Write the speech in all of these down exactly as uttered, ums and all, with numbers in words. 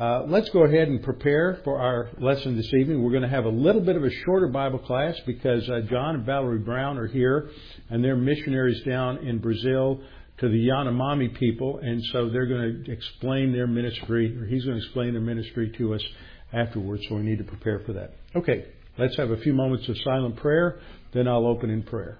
Uh, let's go ahead and prepare for our lesson this evening. We're going to have a little bit of a shorter Bible class because uh, John and Valerie Brown are here, and they're missionaries down in Brazil to the Yanomami people, and so they're going to explain their ministry, or he's going to explain their ministry to us afterwards, so we need to prepare for that. Okay, let's have a few moments of silent prayer, then I'll open in prayer.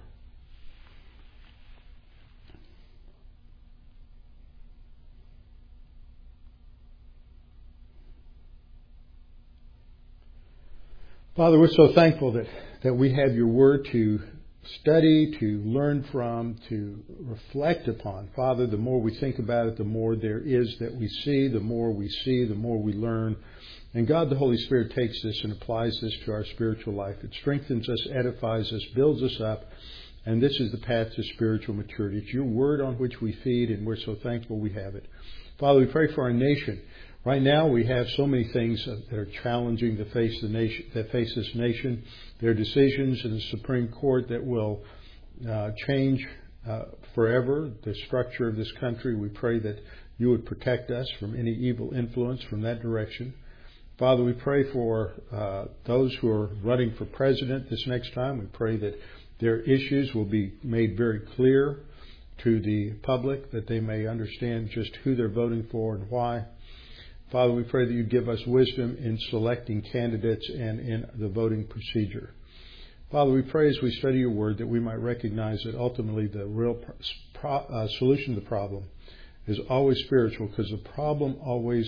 Father, we're so thankful that, that we have your word to study, to learn from, to reflect upon. Father, the more we think about it, the more there is that we see. The more we see, the more we learn. And God, the Holy Spirit, takes this and applies this to our spiritual life. It strengthens us, edifies us, builds us up. And this is the path to spiritual maturity. It's your word on which we feed, and we're so thankful we have it. Father, we pray for our nation. Right now, we have so many things that are challenging to face the nation, that face this nation. There are decisions in the Supreme Court that will uh, change uh, forever the structure of this country. We pray that you would protect us from any evil influence from that direction. Father, we pray for uh, those who are running for president this next time. We pray that their issues will be made very clear to the public, that they may understand just who they're voting for and why. Father, we pray that you give us wisdom in selecting candidates and in the voting procedure. Father, we pray as we study your word that we might recognize that ultimately the real pro- uh, solution to the problem is always spiritual, because the problem always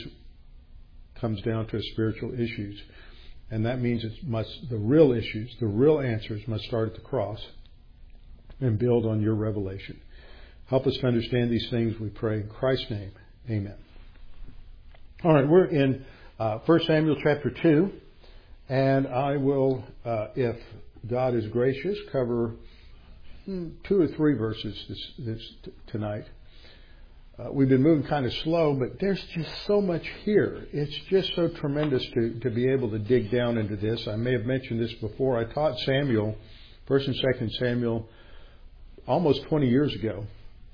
comes down to spiritual issues. And that means it must, the real issues, the real answers must start at the cross and build on your revelation. Help us to understand these things, we pray in Christ's name. Amen. All right, we're in uh, First Samuel chapter two, and I will, uh, if God is gracious, cover hmm, two or three verses this, this t- tonight. Uh, we've been moving kind of slow, but there's just so much here. It's just so tremendous to, to be able to dig down into this. I may have mentioned this before. I taught Samuel, First and Second Samuel, almost twenty years ago,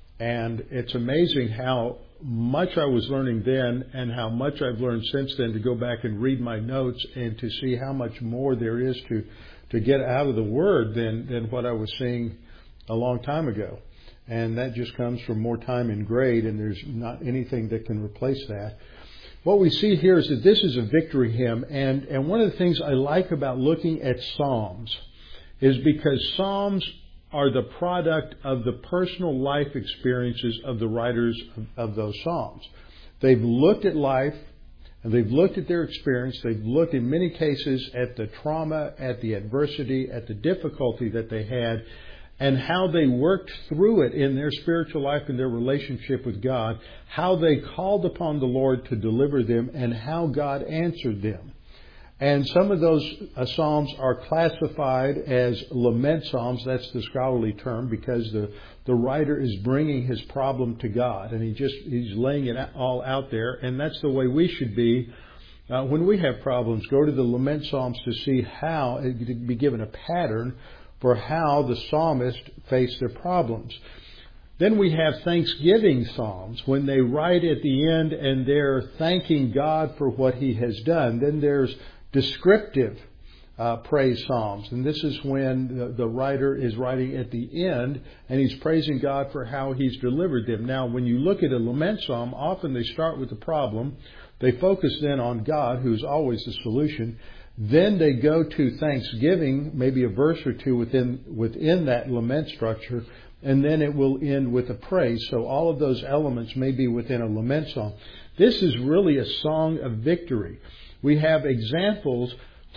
and it's amazing how much I was learning then and how much I've learned since then, to go back and read my notes and to see how much more there is to, to get out of the Word than, than what I was seeing a long time ago. And that just comes from more time in grade, and there's not anything that can replace that. What we see here is that this is a victory hymn, and, and one of the things I like about looking at Psalms is because Psalms are the product of the personal life experiences of the writers of, of those Psalms. They've looked at life, and they've looked at their experience. They've looked in many cases at the trauma, at the adversity, at the difficulty that they had, and how they worked through it in their spiritual life and their relationship with God, how they called upon the Lord to deliver them, and how God answered them. And some of those uh, psalms are classified as lament psalms. That's the scholarly term, because the, the writer is bringing his problem to God, and he just he's laying it all out there. And that's the way we should be uh, when we have problems. Go to the lament psalms to see how, to be given a pattern for how the psalmist faced their problems. Then we have thanksgiving psalms, when they write at the end and they're thanking God for what he has done. Then there's descriptive uh, praise psalms, and this is when the, the writer is writing at the end and he's praising God for how he's delivered them. Now, when you look at a lament psalm, often they start with the problem. They focus then on God, who's always the solution. Then they go to thanksgiving, maybe a verse or two within within that lament structure, and then it will end with a praise. So all of those elements may be within a lament psalm. This is really a song of victory. We have examples,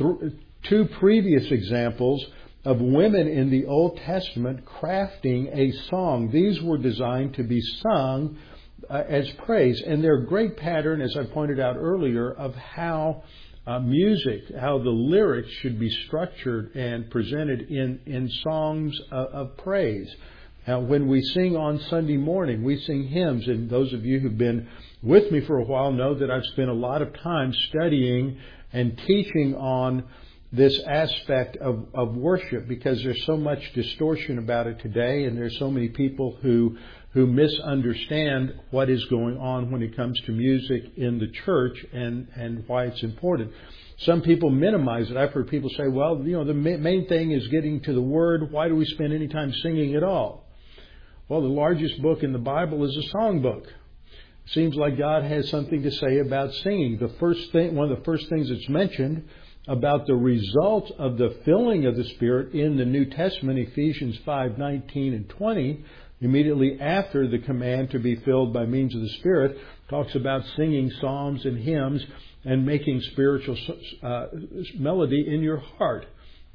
two previous examples of women in the Old Testament crafting a song. These were designed to be sung uh, as praise. And they're a great pattern, as I pointed out earlier, of how uh, music, how the lyrics should be structured and presented in, in songs of, of praise. Now, when we sing on Sunday morning, we sing hymns, and those of you who've been with me for a while know that I've spent a lot of time studying and teaching on this aspect of, of worship, because there's so much distortion about it today, and there's so many people who who misunderstand what is going on when it comes to music in the church and, and why it's important. Some people minimize it. I've heard people say, well, you know, the main thing is getting to the Word. Why do we spend any time singing at all? Well, the largest book in the Bible is a songbook. It seems like God has something to say about singing. The first thing, one of the first things that's mentioned about the result of the filling of the Spirit in the New Testament, Ephesians five nineteen and twenty, immediately after the command to be filled by means of the Spirit, talks about singing psalms and hymns and making spiritual uh, melody in your heart.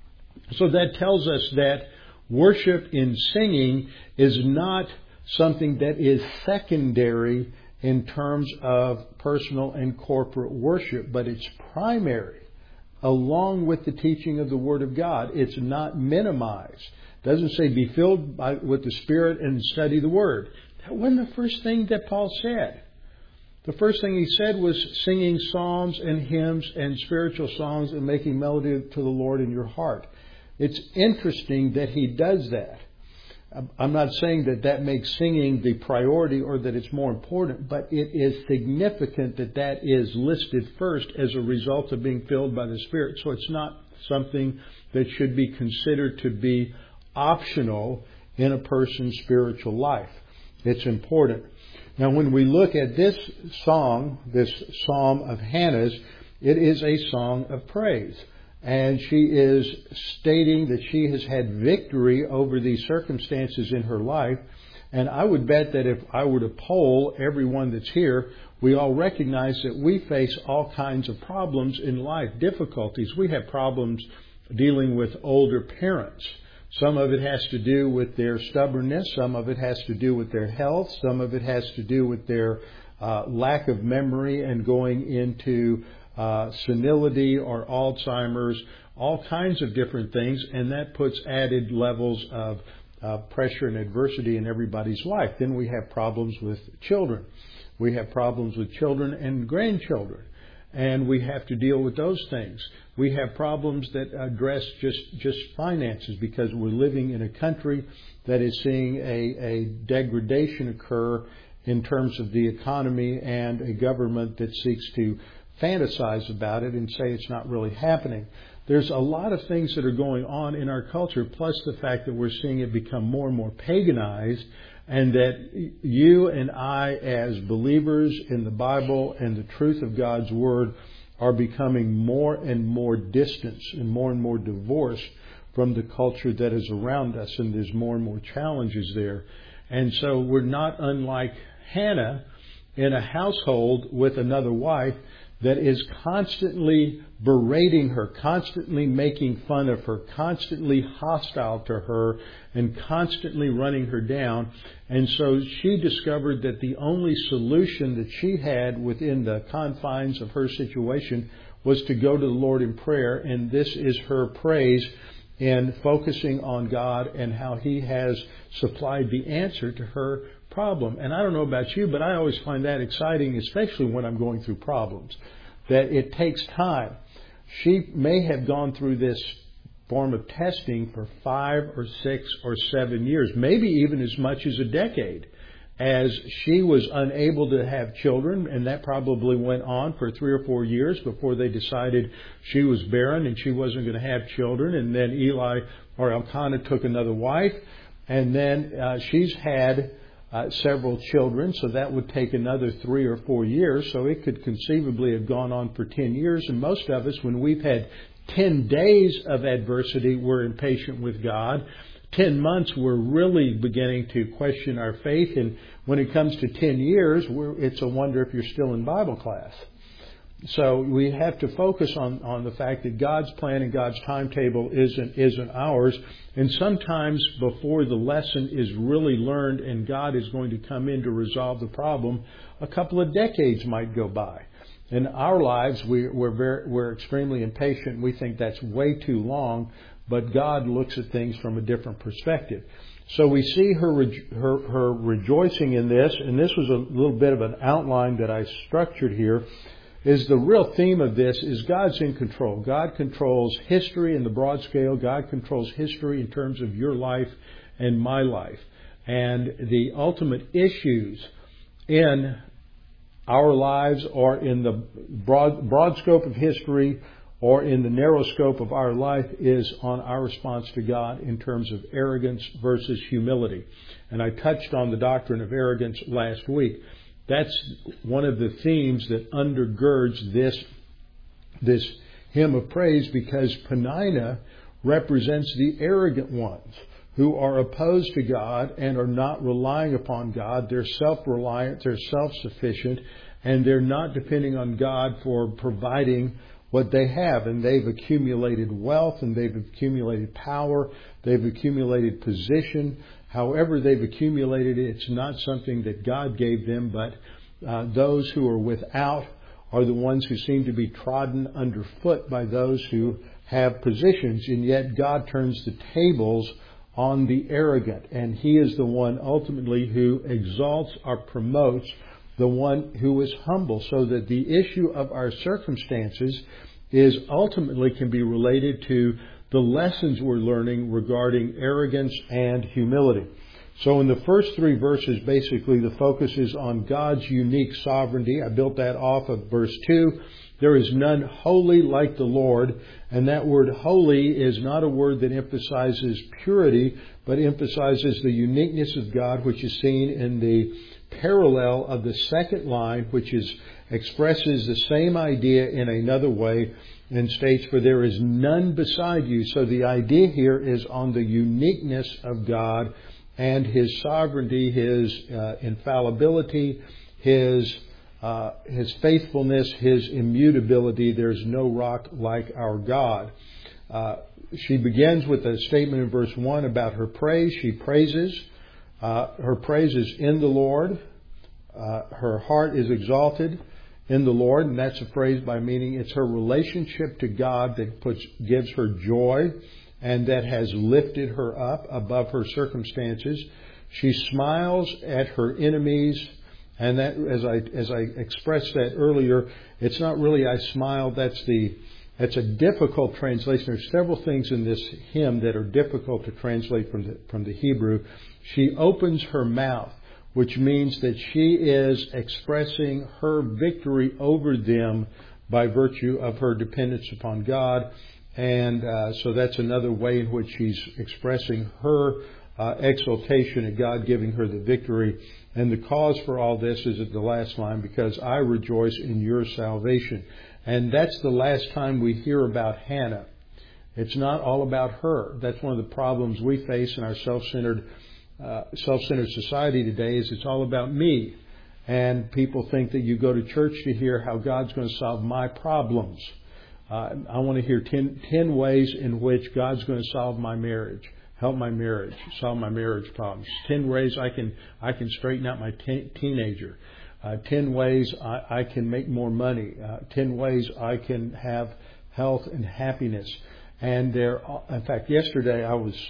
So that tells us that worship in singing is not something that is secondary in terms of personal and corporate worship, but it's primary, along with the teaching of the Word of God. It's not minimized. It doesn't say be filled by, with the Spirit and study the Word. That wasn't the first thing that Paul said. The first thing he said was singing psalms and hymns and spiritual songs and making melody to the Lord in your heart. It's interesting that he does that. I'm not saying that that makes singing the priority or that it's more important, but it is significant that that is listed first as a result of being filled by the Spirit. So it's not something that should be considered to be optional in a person's spiritual life. It's important. Now, when we look at this song, this Psalm of Hannah's, it is a song of praise. And she is stating that she has had victory over these circumstances in her life. And I would bet that if I were to poll everyone that's here, we all recognize that we face all kinds of problems in life, difficulties. We have problems dealing with older parents. Some of it has to do with their stubbornness. Some of it has to do with their health. Some of it has to do with their uh, lack of memory and going into uh, senility or Alzheimer's, all kinds of different things. And that puts added levels of uh, pressure and adversity in everybody's life. Then we have problems with children. We have problems with children and grandchildren. And we have to deal with those things. We have problems that address just, just finances because we're living in a country that is seeing a, a degradation occur in terms of the economy and a government that seeks to fantasize about it and say it's not really happening. There's a lot of things that are going on in our culture, plus the fact that we're seeing it become more and more paganized, and that you and I, as believers in the Bible and the truth of God's Word, are becoming more and more distant and more and more divorced from the culture that is around us, and there's more and more challenges there. And so we're not unlike Hannah in a household with another wife that is constantly berating her, constantly making fun of her, constantly hostile to her, and constantly running her down. And so she discovered that the only solution that she had within the confines of her situation was to go to the Lord in prayer. And this is her praise in focusing on God and how He has supplied the answer to her problem. And I don't know about you, but I always find that exciting, especially when I'm going through problems, that it takes time. She may have gone through this form of testing for five or six or seven years, maybe even as much as a decade, as she was unable to have children, and that probably went on for three or four years before they decided she was barren and she wasn't going to have children. And then Eli or Elkanah took another wife, and then uh, she's had Uh, several children, so that would take another three or four years. So it could conceivably have gone on for ten years. And most of us, when we've had ten days of adversity, we're impatient with God. ten months, we're really beginning to question our faith. And when it comes to ten years, we're, it's a wonder if you're still in Bible class. So we have to focus on, on the fact that God's plan and God's timetable isn't, isn't ours. And sometimes before the lesson is really learned and God is going to come in to resolve the problem, a couple of decades might go by. In our lives, we, we're, very, we're extremely impatient. We think that's way too long, but God looks at things from a different perspective. So we see her, her, her rejoicing in this, and this was a little bit of an outline that I structured here. Is the real theme of this is God's in control. God controls history in the broad scale. God controls history in terms of your life and my life. And the ultimate issues in our lives or in the broad, broad scope of history or in the narrow scope of our life is on our response to God in terms of arrogance versus humility. And I touched on the doctrine of arrogance last week. That's one of the themes that undergirds this, this hymn of praise, because Peninnah represents the arrogant ones who are opposed to God and are not relying upon God. They're self-reliant, they're self-sufficient, and they're not depending on God for providing what they have. And they've accumulated wealth, and they've accumulated power, they've accumulated position. However they've accumulated it, it's not something that God gave them, but uh, those who are without are the ones who seem to be trodden underfoot by those who have positions. And yet God turns the tables on the arrogant, and He is the one ultimately who exalts or promotes the one who is humble, so that the issue of our circumstances is ultimately can be related to the lessons we're learning regarding arrogance and humility. So in the first three verses, basically the focus is on God's unique sovereignty. I built that off of verse two. There is none holy like the Lord. And that word holy is not a word that emphasizes purity, but emphasizes the uniqueness of God, which is seen in the parallel of the second line, which is expresses the same idea in another way and states, for there is none beside you. So the idea here is on the uniqueness of God and His sovereignty, His uh, infallibility, His uh, His faithfulness, His immutability. There's no rock like our God. Uh, she begins with a statement in verse one about her praise. She praises. Uh, her praise is in the Lord. Uh, her heart is exalted in the Lord, and that's a phrase by meaning it's her relationship to God that puts gives her joy and that has lifted her up above her circumstances. She smiles at her enemies, and that, as I as I expressed that earlier, it's not really I smile. That's the that's a difficult translation. There's several things in this hymn that are difficult to translate from the from the Hebrew. She opens her mouth, which means that she is expressing her victory over them by virtue of her dependence upon God. And uh, so that's another way in which she's expressing her uh, exaltation at God giving her the victory. And the cause for all this is at the last line, because I rejoice in your salvation. And that's the last time we hear about Hannah. It's not all about her. That's one of the problems we face in our self-centered Uh, self-centered society today, is it's all about me. And people think that you go to church to hear how God's going to solve my problems. Uh, I want to hear ten, ten ways in which God's going to solve my marriage, help my marriage, solve my marriage problems. Ten ways I can I can straighten out my te- teenager. Uh, ten ways I, I can make more money. Uh, ten ways I can have health and happiness. And there, in fact, yesterday I was.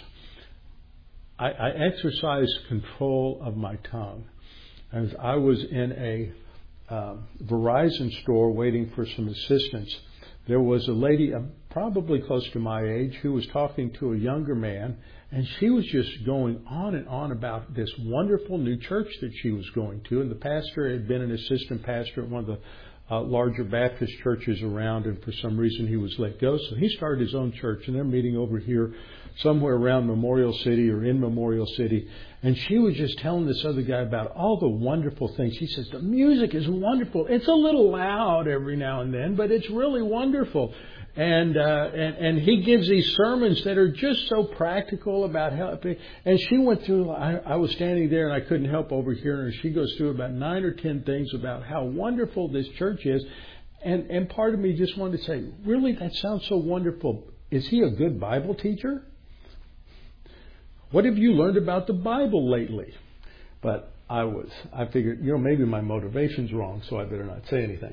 I, I exercised control of my tongue. As I was in a um, Verizon store waiting for some assistance, there was a lady uh, probably close to my age who was talking to a younger man, and she was just going on and on about this wonderful new church that she was going to. And the pastor had been an assistant pastor at one of the uh, larger Baptist churches around, and for some reason he was let go. So he started his own church, and they're meeting over here somewhere around Memorial City or in Memorial City. And she was just telling this other guy about all the wonderful things. She says, the music is wonderful. It's a little loud every now and then, but it's really wonderful. And, uh, and, and he gives these sermons that are just so practical about helping. And she went through, I, I was standing there and I couldn't help overhearing her. She goes through about nine or ten things about how wonderful this church is. And, and part of me just wanted to say, really, that sounds so wonderful. Is he a good Bible teacher? What have you learned about the Bible lately? But I was, I figured, you know, maybe my motivation's wrong, so I better not say anything.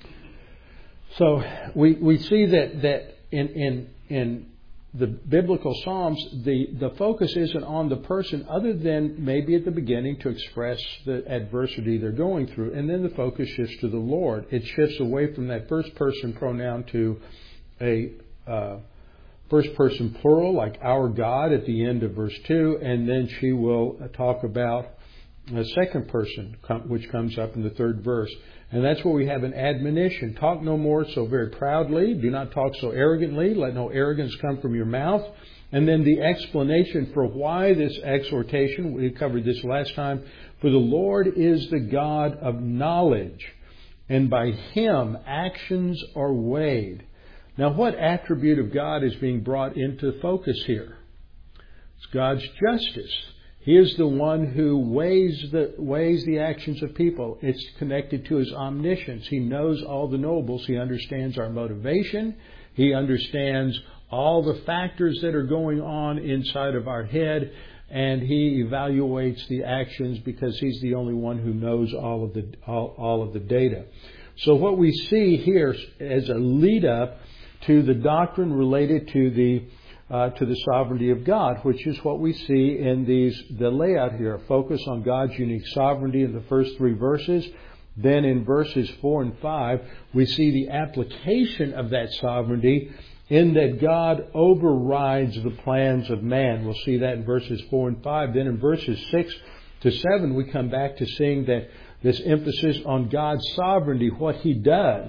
So we we see that that in in in the biblical Psalms, the the focus isn't on the person, other than maybe at the beginning to express the adversity they're going through, and then the focus shifts to the Lord. It shifts away from that first person pronoun to a uh, first person plural, like our God at the end of verse two, and then she will talk about a second person, which comes up in the third verse. And that's where we have an admonition. Talk no more so very proudly. Do not talk so arrogantly. Let no arrogance come from your mouth. And then the explanation for why this exhortation, we covered this last time, for the Lord is the God of knowledge, and by Him actions are weighed. Now, what attribute of God is being brought into focus here? It's God's justice. He is the one who weighs the weighs the actions of people. It's connected to His omniscience. He knows all the knowables. He understands our motivation. He understands all the factors that are going on inside of our head, and He evaluates the actions because He's the only one who knows all of the all, all of the data. So what we see here as a lead up to the doctrine related to the Uh, to the sovereignty of God, which is what we see in these the layout here. Focus on God's unique sovereignty in the first three verses. Then in verses four and five, we see the application of that sovereignty in that God overrides the plans of man. We'll see that in verses four and five. Then in verses six to seven, we come back to seeing that this emphasis on God's sovereignty, what He does.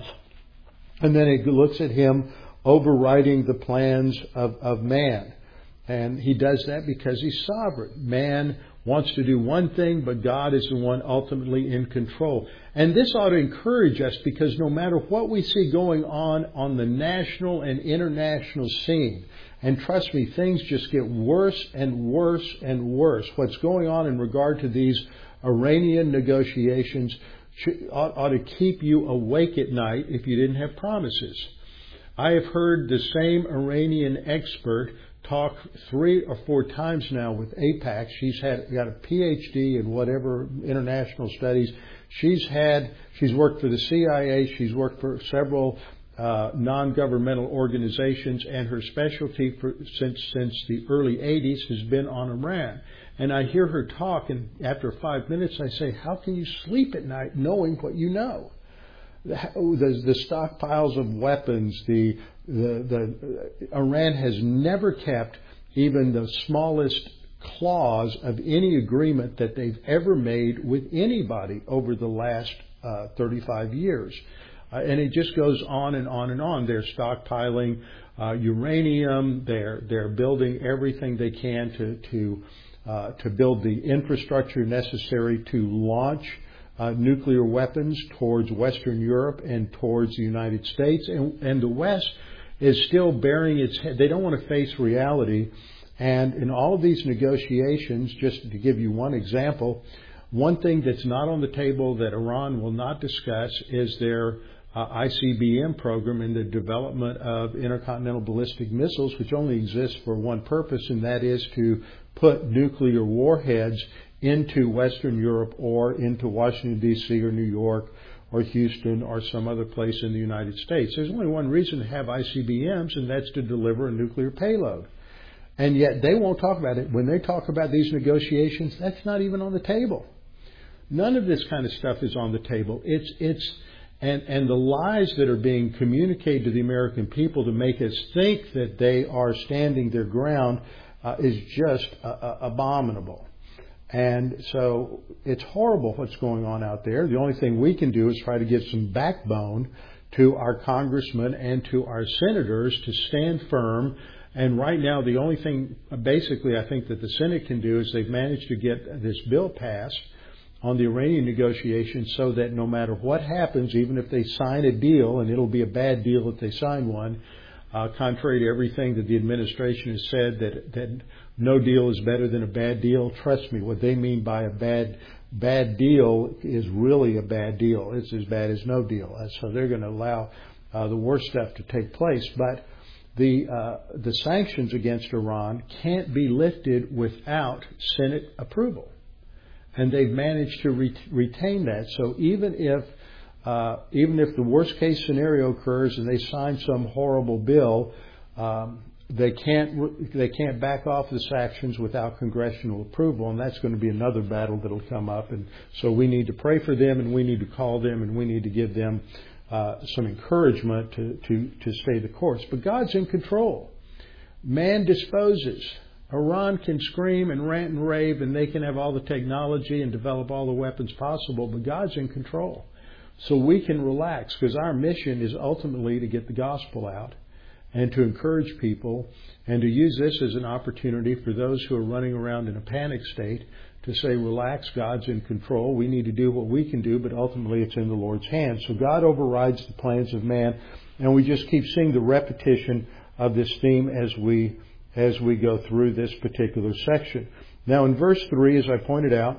And then it looks at Him overriding the plans of, of man. And He does that because He's sovereign. Man wants to do one thing, but God is the one ultimately in control. And this ought to encourage us, because no matter what we see going on on the national and international scene, and trust me, things just get worse and worse and worse. What's going on in regard to these Iranian negotiations ought, ought to keep you awake at night if you didn't have promises. I have heard the same Iranian expert talk three or four times now with AIPAC. She's had got a P H D in whatever international studies. She's had she's worked for the C I A. She's worked for several uh, non-governmental organizations, and her specialty for, since since the early eighties has been on Iran. And I hear her talk, and after five minutes, I say, "How can you sleep at night knowing what you know?" The, the stockpiles of weapons, the, the, the Iran has never kept even the smallest clause of any agreement that they've ever made with anybody over the last uh, thirty-five years. Uh, and it just goes on and on and on. They're stockpiling uh, uranium. They're they're building everything they can to to uh, to build the infrastructure necessary to launch Uh, nuclear weapons towards Western Europe and towards the United States. And, and the West is still bearing its head. They don't want to face reality. And in all of these negotiations, just to give you one example, one thing that's not on the table that Iran will not discuss is their uh, I C B M program and the development of intercontinental ballistic missiles, which only exists for one purpose, and that is to put nuclear warheads into Western Europe or into Washington, D C or New York or Houston or some other place in the United States. There's only one reason to have I C B Ms, and that's to deliver a nuclear payload. And yet they won't talk about it. When they talk about these negotiations, that's not even on the table. None of this kind of stuff is on the table. It's, it's, and, and the lies that are being communicated to the American people to make us think that they are standing their ground uh, is just uh, uh, abominable. And so it's horrible what's going on out there. The only thing we can do is try to give some backbone to our congressmen and to our senators to stand firm. And right now, the only thing basically I think that the Senate can do is they've managed to get this bill passed on the Iranian negotiations so that no matter what happens, even if they sign a deal, and it'll be a bad deal if they sign one, uh, contrary to everything that the administration has said, that that no deal is better than a bad deal. Trust me, what they mean by a bad bad deal is really a bad deal. It's as bad as no deal. And so they're going to allow uh, the worst stuff to take place. But the uh, the sanctions against Iran can't be lifted without Senate approval, and they've managed to re- retain that. So even if uh, even if the worst case scenario occurs and they sign some horrible bill, um, They can't they can't back off the sanctions without congressional approval, and that's going to be another battle that'll come up. And so we need to pray for them, and we need to call them, and we need to give them uh, some encouragement to, to, to stay the course. But God's in control. Man disposes. Iran can scream and rant and rave, and they can have all the technology and develop all the weapons possible, but God's in control. So we can relax, because our mission is ultimately to get the gospel out and to encourage people and to use this as an opportunity for those who are running around in a panic state to say, relax, God's in control. We need to do what we can do, but ultimately it's in the Lord's hands. So God overrides the plans of man, and we just keep seeing the repetition of this theme as we as we go through this particular section. Now in verse three, as I pointed out,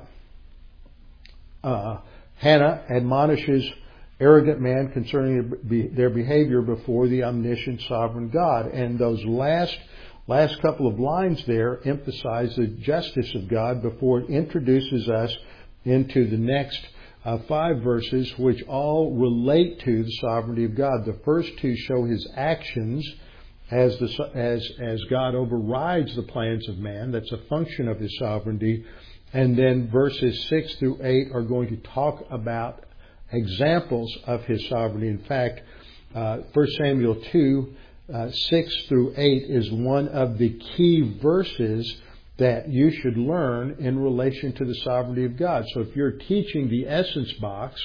uh, Hannah admonishes arrogant man concerning their behavior before the omniscient sovereign God. And those last last couple of lines there emphasize the justice of God before it introduces us into the next uh, five verses, which all relate to the sovereignty of God. The first two show His actions as the as as God overrides the plans of man. That's a function of His sovereignty. And then verses six through eight are going to talk about examples of His sovereignty. In fact, uh, First Samuel two, uh, six through eight is one of the key verses that you should learn in relation to the sovereignty of God. So if you're teaching the Essence Box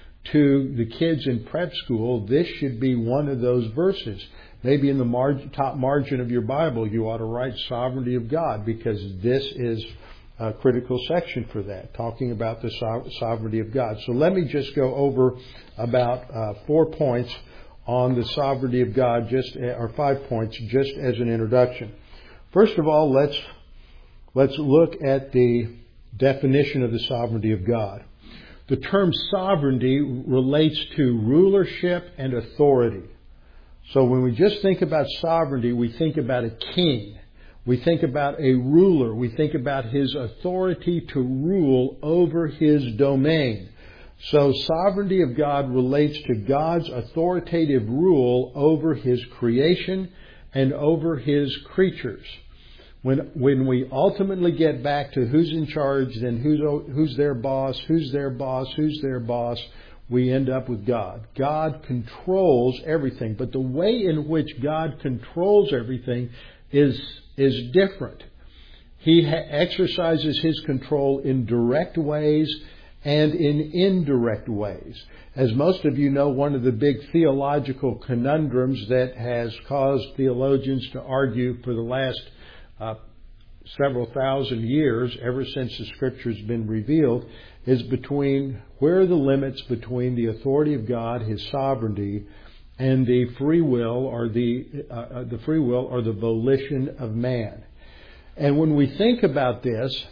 to the kids in prep school, this should be one of those verses. Maybe in the margin, top margin of your Bible, you ought to write sovereignty of God, because this is a critical section for that, talking about the sovereignty of God. So let me just go over about uh, four points on the sovereignty of God, just or five points, just as an introduction. First of all, let's let's look at the definition of the sovereignty of God. The term sovereignty relates to rulership and authority. So when we just think about sovereignty, we think about a king. We think about a ruler. We think about his authority to rule over his domain. So sovereignty of God relates to God's authoritative rule over His creation and over His creatures. When when we ultimately get back to who's in charge, then who's who's their boss, who's their boss, who's their boss, we end up with God. God controls everything, but the way in which God controls everything is is different. He ha- exercises His control in direct ways and in indirect ways. As most of you know, one of the big theological conundrums that has caused theologians to argue for the last uh, several thousand years, ever since the Scripture's been revealed, is between where are the limits between the authority of God, His sovereignty, and the free will or the uh, the free will or the volition of man. And when we think about this,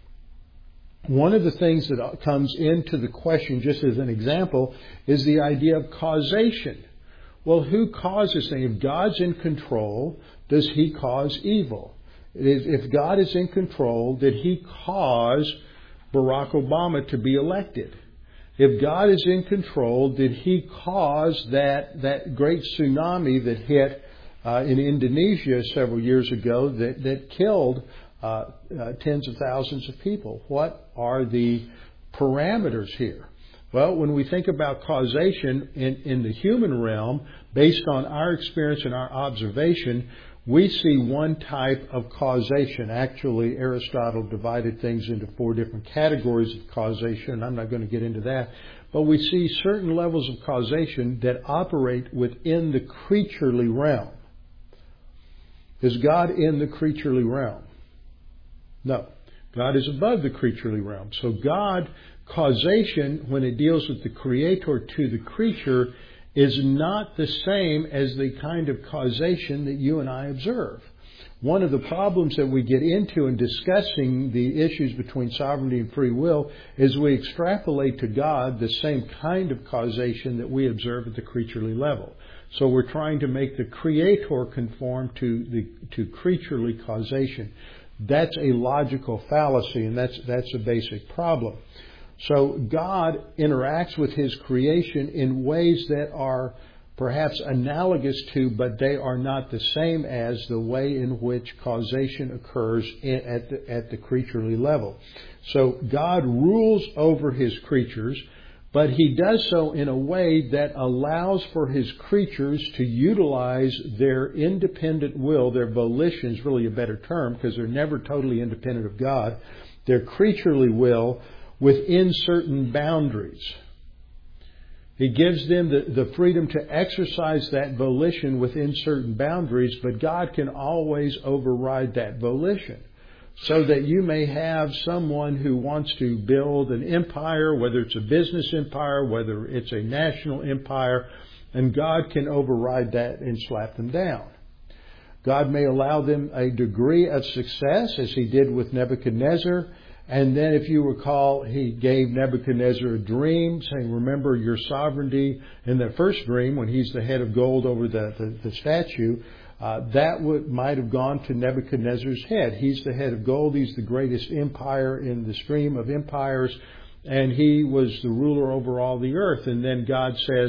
one of the things that comes into the question, just as an example, is the idea of causation. Well, who causes things? If God's in control, does He cause evil? If God is in control, did He cause Barack Obama to be elected? If God is in control, did He cause that, that great tsunami that hit uh, in Indonesia several years ago that, that killed uh, uh, tens of thousands of people? What are the parameters here? Well, when we think about causation in, in the human realm, based on our experience and our observation, we see one type of causation. Actually, Aristotle divided things into four different categories of causation. I'm not going to get into that. But we see certain levels of causation that operate within the creaturely realm. Is God in the creaturely realm? No. God is above the creaturely realm. So God, causation, when it deals with the Creator to the creature, is not the same as the kind of causation that you and I observe. One of the problems that we get into in discussing the issues between sovereignty and free will is we extrapolate to God the same kind of causation that we observe at the creaturely level. So we're trying to make the Creator conform to the to creaturely causation. That's a logical fallacy, and that's that's a basic problem. So God interacts with His creation in ways that are perhaps analogous to, but they are not the same as the way in which causation occurs in, at the, at the creaturely level. So God rules over His creatures, but He does so in a way that allows for His creatures to utilize their independent will. Their volition is really a better term because they're never totally independent of God. Their creaturely will within certain boundaries. He gives them the, the freedom to exercise that volition within certain boundaries, but God can always override that volition. So that you may have someone who wants to build an empire, whether it's a business empire, whether it's a national empire, and God can override that and slap them down. God may allow them a degree of success, as He did with Nebuchadnezzar. And then, if you recall, He gave Nebuchadnezzar a dream, saying, remember your sovereignty. In that first dream, when he's the head of gold over the, the, the statue, Uh, that would, might have gone to Nebuchadnezzar's head. He's the head of gold. He's the greatest empire in the stream of empires. And he was the ruler over all the earth. And then God says,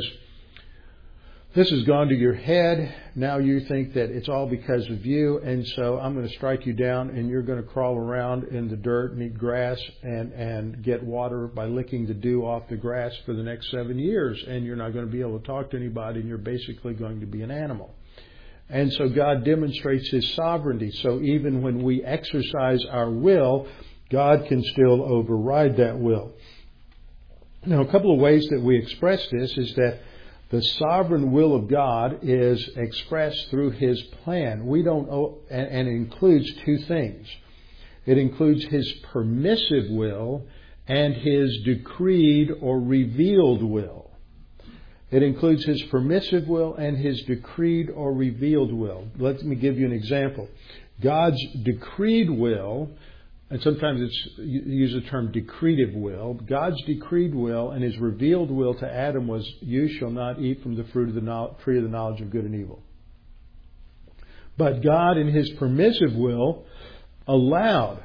this has gone to your head. Now you think that it's all because of you. And so I'm going to strike you down and you're going to crawl around in the dirt and eat grass and, and get water by licking the dew off the grass for the next seven years. And you're not going to be able to talk to anybody and you're basically going to be an animal. And so God demonstrates His sovereignty. So even when we exercise our will, God can still override that will. Now, a couple of ways that we express this is that the sovereign will of God is expressed through His plan. We don't, and it includes two things. It includes His permissive will and His decreed or revealed will. It includes His permissive will and His decreed or revealed will. Let me give you an example. God's decreed will, and sometimes it's you use the term decretive will. God's decreed will and His revealed will to Adam was, you shall not eat from the fruit of the tree of the knowledge of good and evil. But God in His permissive will allowed,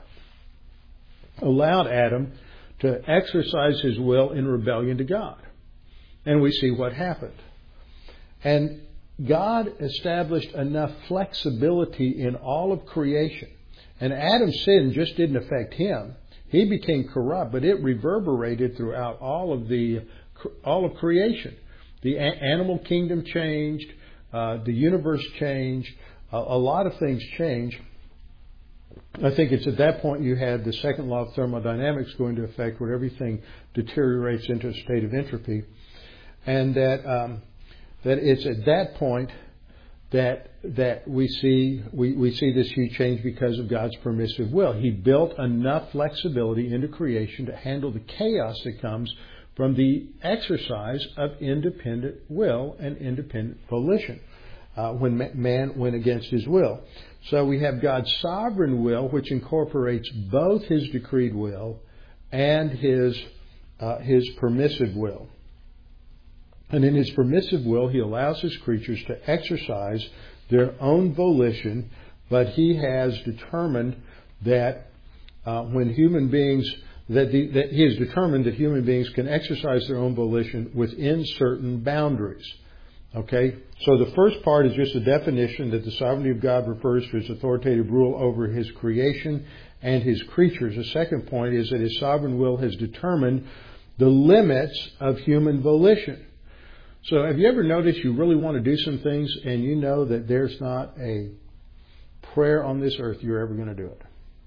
allowed Adam to exercise his will in rebellion to God. And we see what happened. And God established enough flexibility in all of creation. And Adam's sin just didn't affect him. He became corrupt, but it reverberated throughout all of the all of creation. The a- animal kingdom changed. Uh, the universe changed. A, a lot of things changed. I think it's at that point you had the second law of thermodynamics going to effect where everything deteriorates into a state of entropy. And that um, that it's at that point that that we see we, we see this huge change because of God's permissive will. He built enough flexibility into creation to handle the chaos that comes from the exercise of independent will and independent volition uh, when man went against his will. So we have God's sovereign will, which incorporates both His decreed will and His uh, His permissive will. And in His permissive will, He allows His creatures to exercise their own volition, but He has determined that uh, when human beings, that, the, that He has determined that human beings can exercise their own volition within certain boundaries. Okay? So the first part is just a definition that the sovereignty of God refers to His authoritative rule over His creation and His creatures. The second point is that His sovereign will has determined the limits of human volition. So have you ever noticed you really want to do some things and you know that there's not a prayer on this earth you're ever going to do it?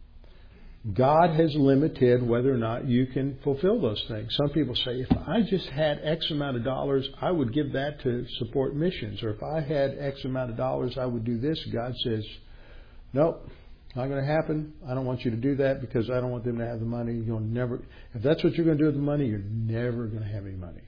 God has limited whether or not you can fulfill those things. Some people say, if I just had X amount of dollars, I would give that to support missions. Or if I had X amount of dollars, I would do this. God says, nope, not going to happen. I don't want you to do that because I don't want them to have the money. You'll never, if that's what you're going to do with the money, you're never going to have any money.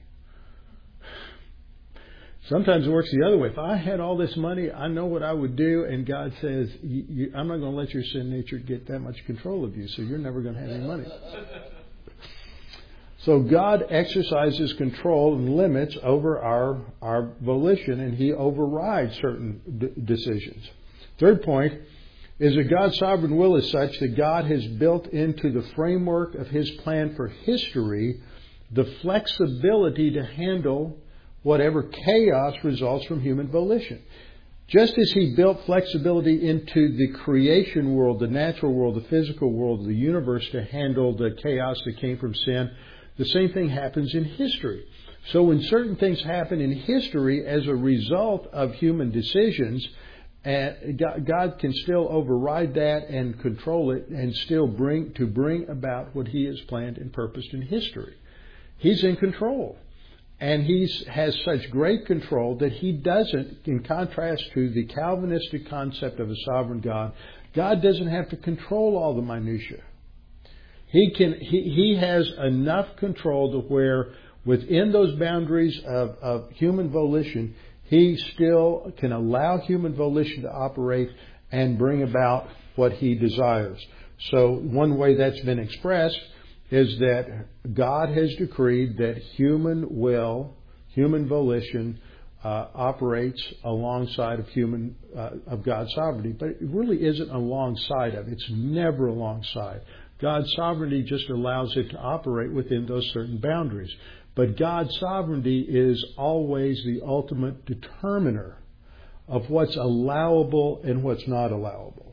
Sometimes it works the other way. If I had all this money, I know what I would do. And God says, you, you, I'm not going to let your sin nature get that much control of you. So you're never going to have any money. So God exercises control and limits over our, our volition. And He overrides certain d- decisions. Third point is that God's sovereign will is such that God has built into the framework of His plan for history the flexibility to handle whatever chaos results from human volition. Just as He built flexibility into the creation world, the natural world, the physical world, the universe to handle the chaos that came from sin, The same thing happens in history. So when certain things happen in history as a result of human decisions, and God can still override that and control it and still bring to bring about what He has planned and purposed in history. He's in control. And He has such great control that He doesn't, in contrast to the Calvinistic concept of a sovereign God, God doesn't have to control all the minutiae. He can. He, he has enough control to where within those boundaries of, of human volition, He still can allow human volition to operate and bring about what He desires. So one way that's been expressed is that God has decreed that human will, human volition, uh, operates alongside of human uh, of God's sovereignty. But it really isn't alongside of. It's never alongside. God's sovereignty just allows it to operate within those certain boundaries. But God's sovereignty is always the ultimate determiner of what's allowable and what's not allowable.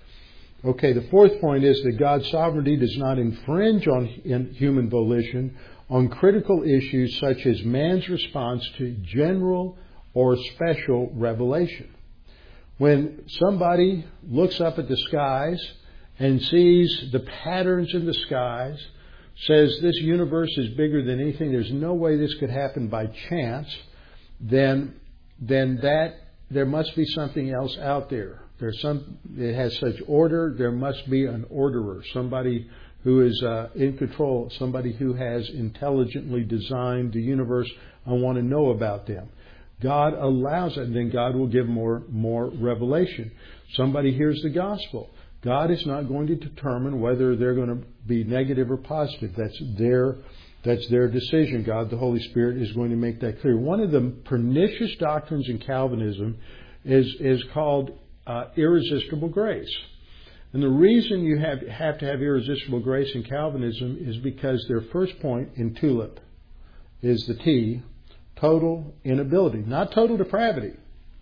Okay, the fourth point is that God's sovereignty does not infringe on human volition on critical issues such as man's response to general or special revelation. When somebody looks up at the skies and sees the patterns in the skies, says this universe is bigger than anything, there's no way this could happen by chance, then then that there must be something else out there. There's some it has such order, there must be an orderer, somebody who is uh, in control, somebody who has intelligently designed the universe. I want to know about them. God allows it, and then God will give more more revelation. Somebody hears the gospel. God is not going to determine whether they're going to be negative or positive. That's their, that's their decision. God, the Holy Spirit, is going to make that clear. One of the pernicious doctrines in Calvinism is, is called uh, irresistible grace. And the reason you have, have to have irresistible grace in Calvinism is because their first point in TULIP is the T, total inability, not total depravity.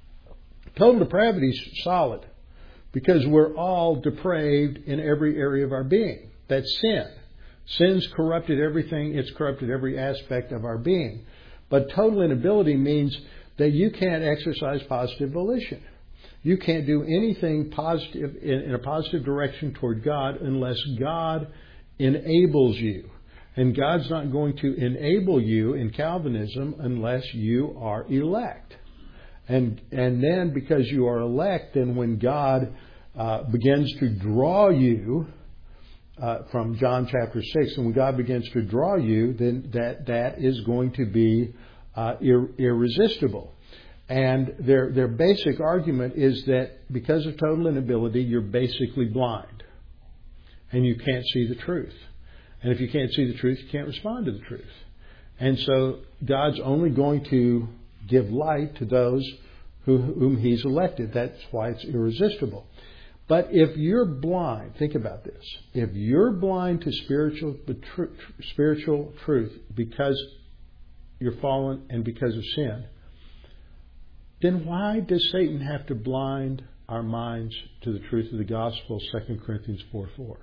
Total depravity is solid. Because we're all depraved in every area of our being. That's sin. Sin's corrupted everything. It's corrupted every aspect of our being. But total inability means that you can't exercise positive volition. You can't do anything positive in, in a positive direction toward God unless God enables you. And God's not going to enable you in Calvinism unless you are elect. And and then because you are elect, then when God uh, begins to draw you uh, from John chapter six, and when God begins to draw you, then that that is going to be uh, ir- irresistible. And their their basic argument is that because of total inability, you're basically blind, and you can't see the truth. And if you can't see the truth, you can't respond to the truth. And so God's only going to give light to those who, whom He's elected. That's why it's irresistible. But if you're blind, think about this. If you're blind to spiritual spiritual truth because you're fallen and because of sin, then why does Satan have to blind our minds to the truth of the gospel, Second Corinthians four four?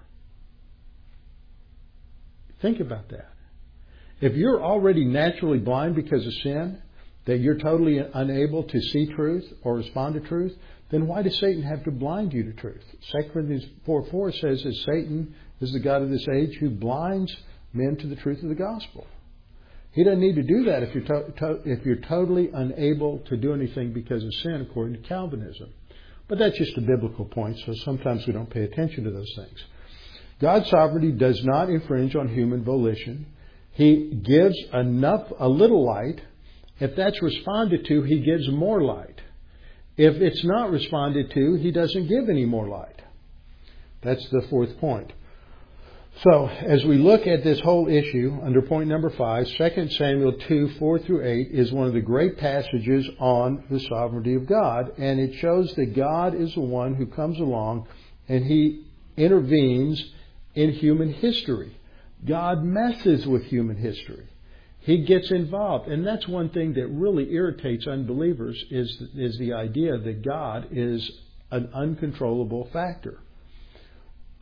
Think about that. If you're already naturally blind because of sin, that you're totally unable to see truth or respond to truth, then why does Satan have to blind you to truth? Second Corinthians four four says that Satan is the god of this age who blinds men to the truth of the gospel. He doesn't need to do that if you're to, to, if you're totally unable to do anything because of sin, according to Calvinism. But that's just a biblical point, so sometimes we don't pay attention to those things. God's sovereignty does not infringe on human volition. He gives enough, a little light. If that's responded to, He gives more light. If it's not responded to, He doesn't give any more light. That's the fourth point. So, as we look at this whole issue, under point number five, Second Samuel two, four through eight is one of the great passages on the sovereignty of God. And it shows that God is the one who comes along and He intervenes in human history. God messes with human history. He gets involved. And that's one thing that really irritates unbelievers is, is the idea that God is an uncontrollable factor.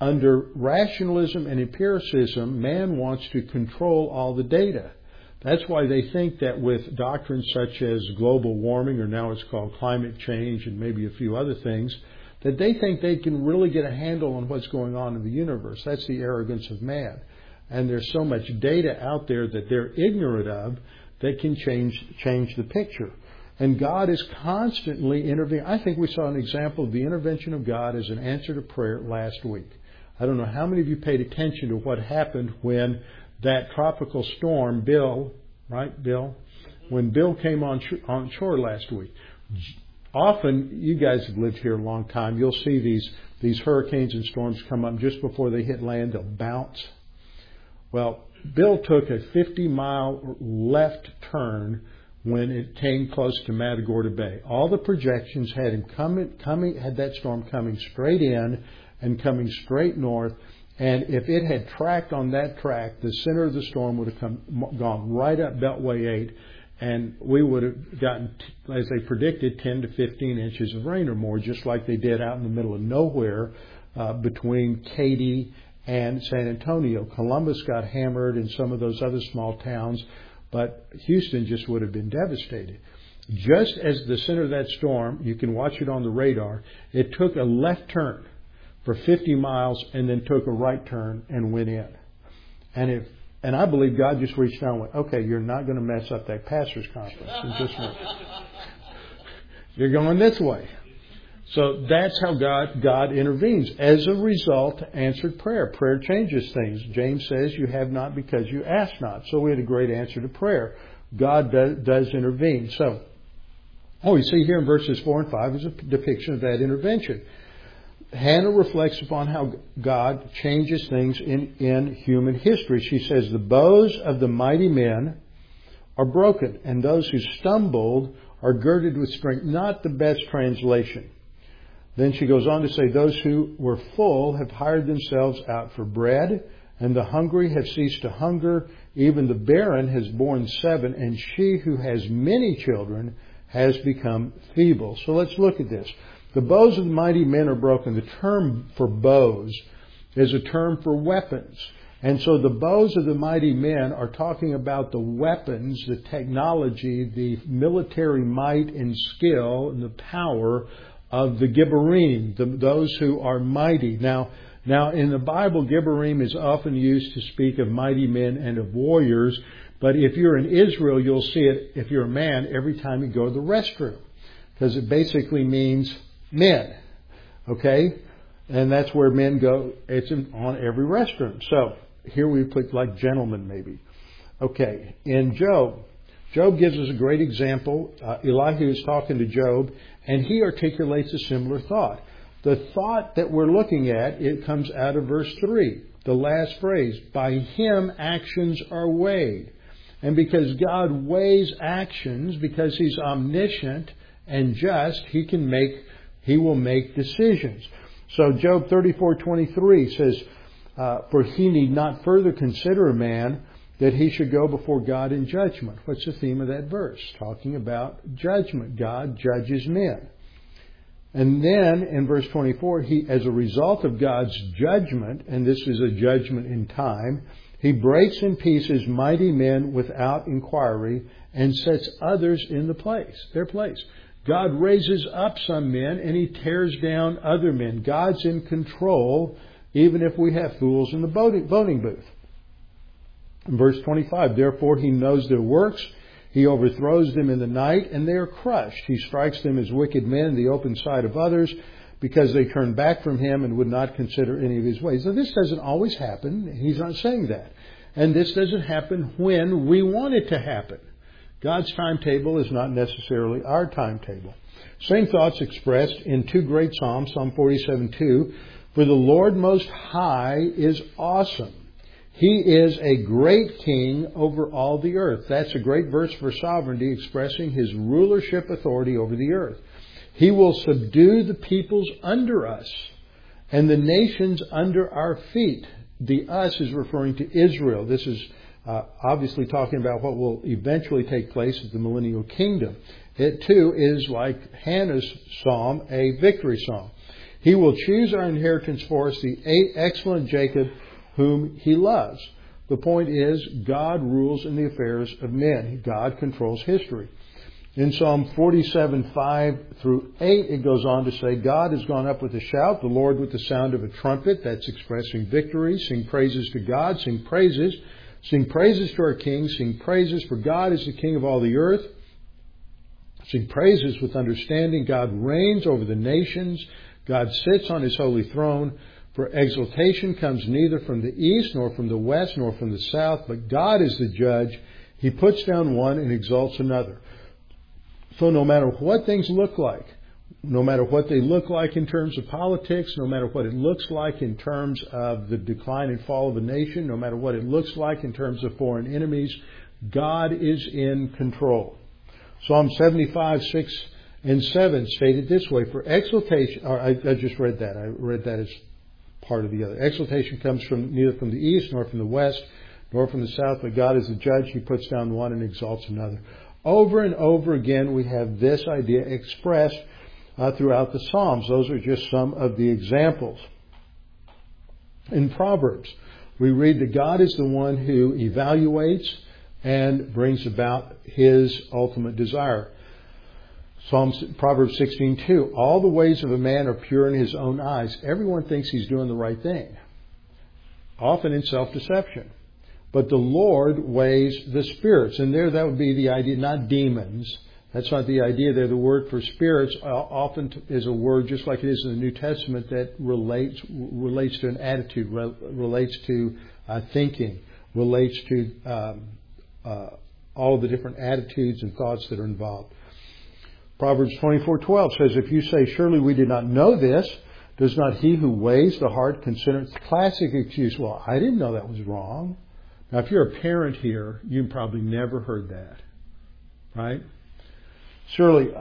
under rationalism and empiricism, man wants to control all the data. That's why they think that with doctrines such as global warming, or now it's called climate change, and maybe a few other things, that they think they can really get a handle on what's going on in the universe. That's the arrogance of man. And there's so much data out there that they're ignorant of that can change change the picture. And God is constantly intervening. I think we saw an example of the intervention of God as an answer to prayer last week. I don't know how many of you paid attention to what happened when that tropical storm, Bill, right, Bill? When Bill came on, sh- on shore last week. Often, you guys have lived here a long time, you'll see these, these hurricanes and storms come up just before they hit land, they'll bounce. Well, Bill took a fifty mile left turn when it came close to Matagorda Bay. All the projections had him coming, coming, had that storm coming straight in and coming straight north. And if it had tracked on that track, the center of the storm would have come, gone right up Beltway eight, and we would have gotten, as they predicted, ten to fifteen inches of rain or more, just like they did out in the middle of nowhere uh, between Katy and San Antonio. Columbus got hammered and some of those other small towns, but Houston just would have been devastated. Just as the center of that storm, you can watch it on the radar, it took a left turn for fifty miles and then took a right turn and went in. And if and I believe God just reached down and went, okay, you're not going to mess up that pastor's conference. And just went, you're going this way. So that's how God, God intervenes. As a result, answered prayer. Prayer changes things. James says you have not because you ask not. So we had a great answer to prayer. God does, does intervene. So, oh, you see here in verses four and five is a depiction of that intervention. Hannah reflects upon how God changes things in, in human history. She says, the bows of the mighty men are broken, and those who stumbled are girded with strength. Not the best translation. Then she goes on to say, those who were full have hired themselves out for bread, and the hungry have ceased to hunger. Even the barren has borne seven, and she who has many children has become feeble. So let's look at this. The bows of the mighty men are broken. The term for bows is a term for weapons. And so the bows of the mighty men are talking about the weapons, the technology, the military might and skill and the power of the Gibborim, the, those who are mighty. Now, now in the Bible, Gibborim is often used to speak of mighty men and of warriors. But if you're in Israel, you'll see it, if you're a man, every time you go to the restroom. Because it basically means men. Okay? And that's where men go. It's on every restroom. So here we put like gentlemen maybe. Okay. In Job, Job gives us a great example. Uh, Elihu is talking to Job, and he articulates a similar thought. The thought that we're looking at, it comes out of verse three. The last phrase, by him actions are weighed. And because God weighs actions, because he's omniscient and just, he can make, he will make decisions. So Job thirty-four twenty-three says, uh, for he need not further consider a man that he should go before God in judgment. What's the theme of that verse? Talking about judgment. God judges men. And then in verse twenty-four, he, as a result of God's judgment, and this is a judgment in time, he breaks in pieces mighty men without inquiry and sets others in the place, their place. God raises up some men and he tears down other men. God's in control, even if we have fools in the voting, voting booth. In verse twenty-five, therefore he knows their works. He overthrows them in the night, and they are crushed. He strikes them as wicked men in the open sight of others, because they turn back from him and would not consider any of his ways. Now, this doesn't always happen. He's not saying that. And this doesn't happen when we want it to happen. God's timetable is not necessarily our timetable. Same thoughts expressed in two great Psalms, Psalm forty-seven two. For the Lord Most High is awesome. He is a great king over all the earth. That's a great verse for sovereignty, expressing his rulership authority over the earth. He will subdue the peoples under us and the nations under our feet. The us is referring to Israel. This is uh, obviously talking about what will eventually take place at the millennial kingdom. It too is like Hannah's psalm, a victory psalm. He will choose our inheritance for us, the excellent Jacob, whom He loves. The point is, God rules in the affairs of men. God controls history. In Psalm forty-seven, five through eight, it goes on to say, God has gone up with a shout, the Lord with the sound of a trumpet. That's expressing victory. Sing praises to God. Sing praises. Sing praises to our King. Sing praises, for God is the King of all the earth. Sing praises with understanding. God reigns over the nations. God sits on His holy throne. For exaltation comes neither from the east, nor from the west, nor from the south, but God is the judge. He puts down one and exalts another. So no matter what things look like, no matter what they look like in terms of politics, no matter what it looks like in terms of the decline and fall of a nation, no matter what it looks like in terms of foreign enemies, God is in control. Psalm seventy-five, six and seven stated this way, for exaltation, or I, I just read that, I read that as part of the other. Exaltation comes from neither from the east, nor from the west, nor from the south, but God is the judge. He puts down one and exalts another. Over and over again, we have this idea expressed uh, throughout the Psalms. Those are just some of the examples. In Proverbs, we read that God is the one who evaluates and brings about His ultimate desire. Psalms, Proverbs sixteen two, all the ways of a man are pure in his own eyes. Everyone thinks he's doing the right thing, often in self-deception. But the Lord weighs the spirits. And there that would be the idea, not demons. That's not the idea there. The word for spirits often is a word, just like it is in the New Testament, that relates relates to an attitude, relates to uh, thinking, relates to um, uh, all of the different attitudes and thoughts that are involved. Proverbs twenty-four twelve says, if you say, surely we did not know this, does not He who weighs the heart consider it? Classic excuse. Well, I didn't know that was wrong. Now, if you're a parent here, you probably never heard that, right? Surely,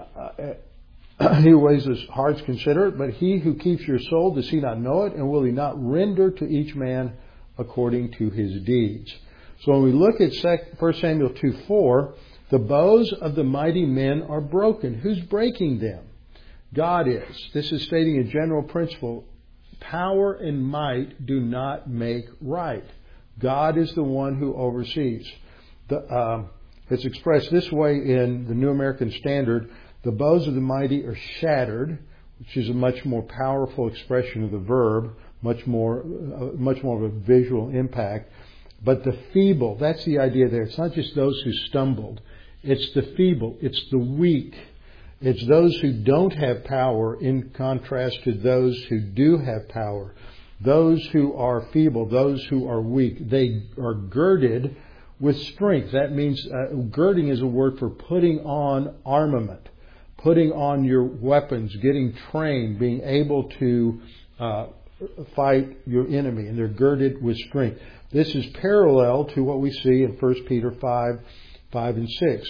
uh, He who weighs his hearts consider it, but He who keeps your soul, does He not know it? And will He not render to each man according to his deeds? So when we look at First Samuel two four, the bows of the mighty men are broken. Who's breaking them? God is. This is stating a general principle. Power and might do not make right. God is the one who oversees. The, um, it's expressed this way in the New American Standard. The bows of the mighty are shattered, which is a much more powerful expression of the verb, much more, uh, much more of a visual impact. But the feeble, that's the idea there. It's not just those who stumbled. It's the feeble. It's the weak. It's those who don't have power in contrast to those who do have power. Those who are feeble, those who are weak, they are girded with strength. That means uh, girding is a word for putting on armament, putting on your weapons, getting trained, being able to uh, fight your enemy. And they're girded with strength. This is parallel to what we see in First Peter five, five and six,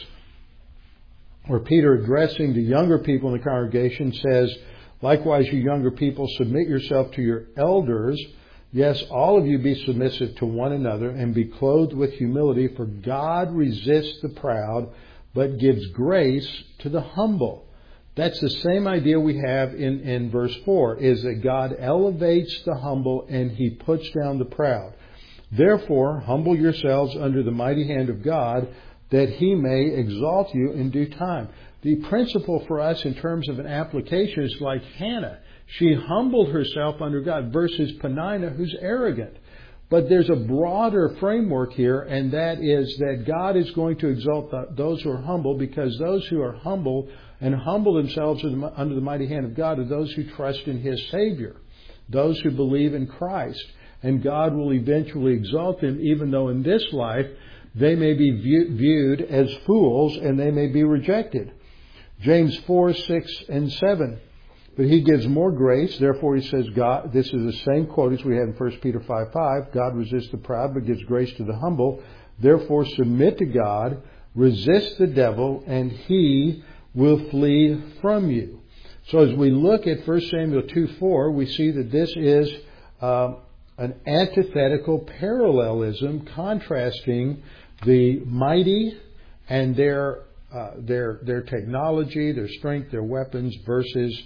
where Peter, addressing the younger people in the congregation, says, likewise, you younger people, submit yourself to your elders. Yes, all of you be submissive to one another and be clothed with humility, for God resists the proud, but gives grace to the humble. That's the same idea we have in, in verse four, is that God elevates the humble and He puts down the proud. Therefore, humble yourselves under the mighty hand of God, that He may exalt you in due time. The principle for us in terms of an application is like Hannah. She humbled herself under God versus Peninnah, who's arrogant. But there's a broader framework here, and that is that God is going to exalt the, those who are humble, because those who are humble and humble themselves under the mighty hand of God are those who trust in His Savior, those who believe in Christ. And God will eventually exalt them, even though in this life they may be view, viewed as fools and they may be rejected. James four, six and seven. But He gives more grace. Therefore, He says, God, this is the same quote as we had in First Peter five, five. God resists the proud, but gives grace to the humble. Therefore, submit to God, resist the devil, and he will flee from you. So as we look at First Samuel two, four, we see that this is uh, an antithetical parallelism contrasting the mighty and their uh, their their technology, their strength, their weapons versus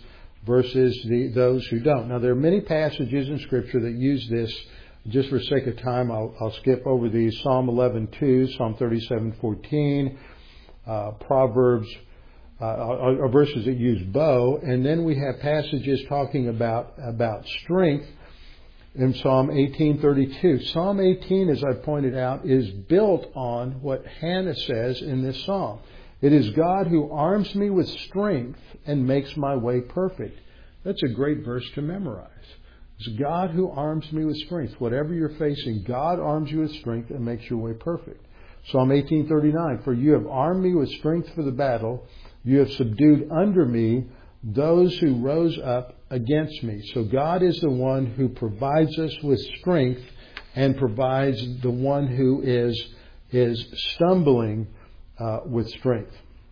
versus the, those who don't. Now, there are many passages in Scripture that use this. Just for sake of time, I'll, I'll skip over these. Psalm eleven two, Psalm thirty-seven fourteen, uh, Proverbs, uh, are, are verses that use bow. And then we have passages talking about, about strength in Psalm eighteen thirty-two. Psalm eighteen, as I pointed out, is built on what Hannah says in this psalm. It is God who arms me with strength and makes my way perfect. That's a great verse to memorize. It's God who arms me with strength. Whatever you're facing, God arms you with strength and makes your way perfect. Psalm eighteen thirty-nine, for you have armed me with strength for the battle. You have subdued under me those who rose up against me. So God is the one who provides us with strength and provides the one who is, is stumbling uh, with strength.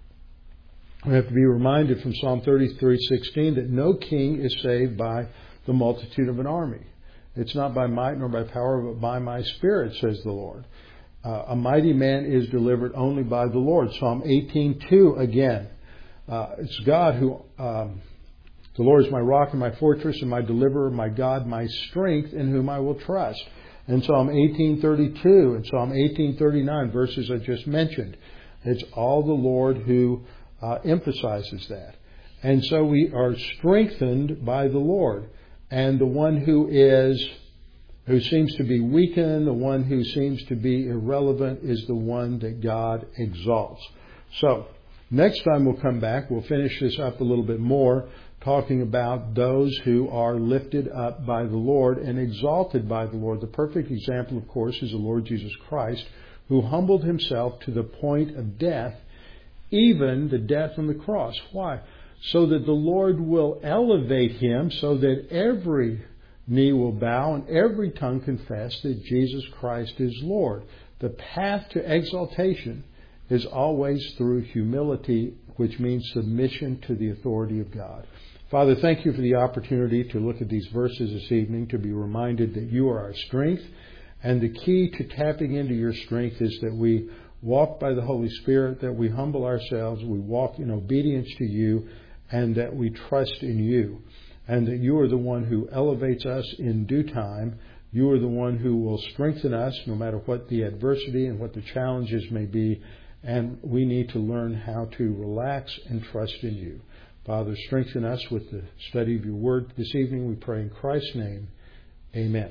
We have to be reminded from Psalm thirty-three sixteen that no king is saved by the multitude of an army. It's not by might nor by power, but by my Spirit, says the Lord. Uh, a mighty man is delivered only by the Lord. Psalm eighteen two again. Uh, it's God who, um, the Lord is my rock and my fortress and my deliverer, my God, my strength, in whom I will trust. And Psalm eighteen thirty-two and Psalm eighteen thirty-nine, verses I just mentioned. It's all the Lord who uh, emphasizes that. And so we are strengthened by the Lord. And the one who is, who seems to be weakened, the one who seems to be irrelevant, is the one that God exalts. So, next time we'll come back, we'll finish this up a little bit more, talking about those who are lifted up by the Lord and exalted by the Lord. The perfect example, of course, is the Lord Jesus Christ, who humbled himself to the point of death, even the death on the cross. Why? So that the Lord will elevate him, so that every knee will bow and every tongue confess that Jesus Christ is Lord. The path to exaltation is always through humility, which means submission to the authority of God. Father, thank you for the opportunity to look at these verses this evening, to be reminded that you are our strength. And the key to tapping into your strength is that we walk by the Holy Spirit, that we humble ourselves, we walk in obedience to you, and that we trust in you. And that you are the one who elevates us in due time. You are the one who will strengthen us no matter what the adversity and what the challenges may be. And we need to learn how to relax and trust in you. Father, strengthen us with the study of your word this evening. We pray in Christ's name. Amen.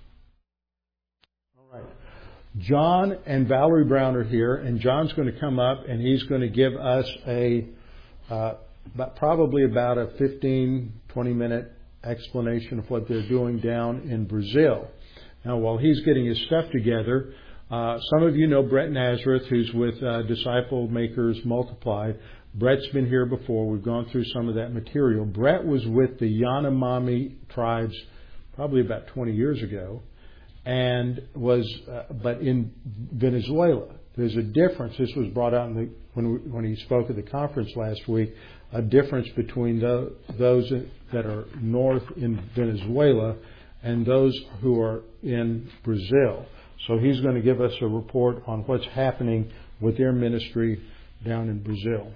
All right. John and Valerie Brown are here, and John's going to come up and he's going to give us a uh, But probably about a fifteen, twenty minute explanation of what they're doing down in Brazil. Now, while he's getting his stuff together, uh, some of you know Brett Nazareth, who's with uh, Disciple Makers Multiplied. Brett's been here before. We've gone through some of that material. Brett was with the Yanomami tribes probably about twenty years ago, and was, uh, but in Venezuela. There's a difference. This was brought out in the, when we, when he spoke at the conference last week. A difference between the, those that are north in Venezuela and those who are in Brazil. So he's going to give us a report on what's happening with their ministry down in Brazil.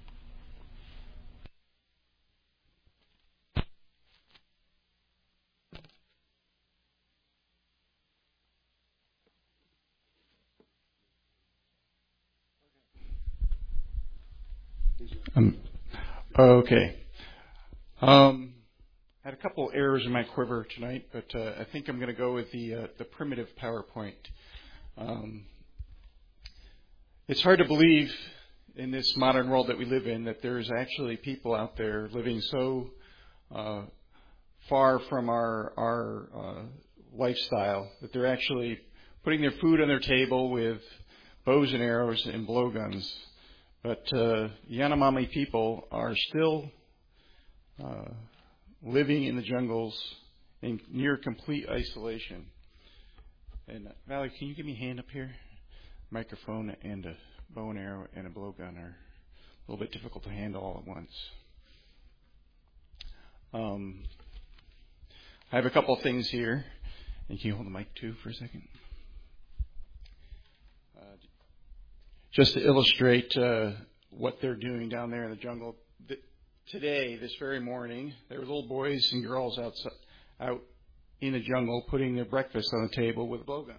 Um, okay. Um, I had a couple errors in my quiver tonight, but uh, I think I'm going to go with the uh, the primitive PowerPoint. Um, it's hard to believe in this modern world that we live in that there's actually people out there living so uh, far from our our uh, lifestyle that they're actually putting their food on their table with bows and arrows and blowguns. But uh, Yanomami people are still uh, living in the jungles in near complete isolation. And uh, Valerie, can you give me a hand up here? Microphone and a bow and arrow and a blowgun are a little bit difficult to handle all at once. Um, I have a couple of things here. And can you hold the mic too for a second? Uh, just to illustrate uh, what they're doing down there in the jungle. today, this very morning, there were little boys and girls out, out in the jungle putting their breakfast on the table with a blowgun.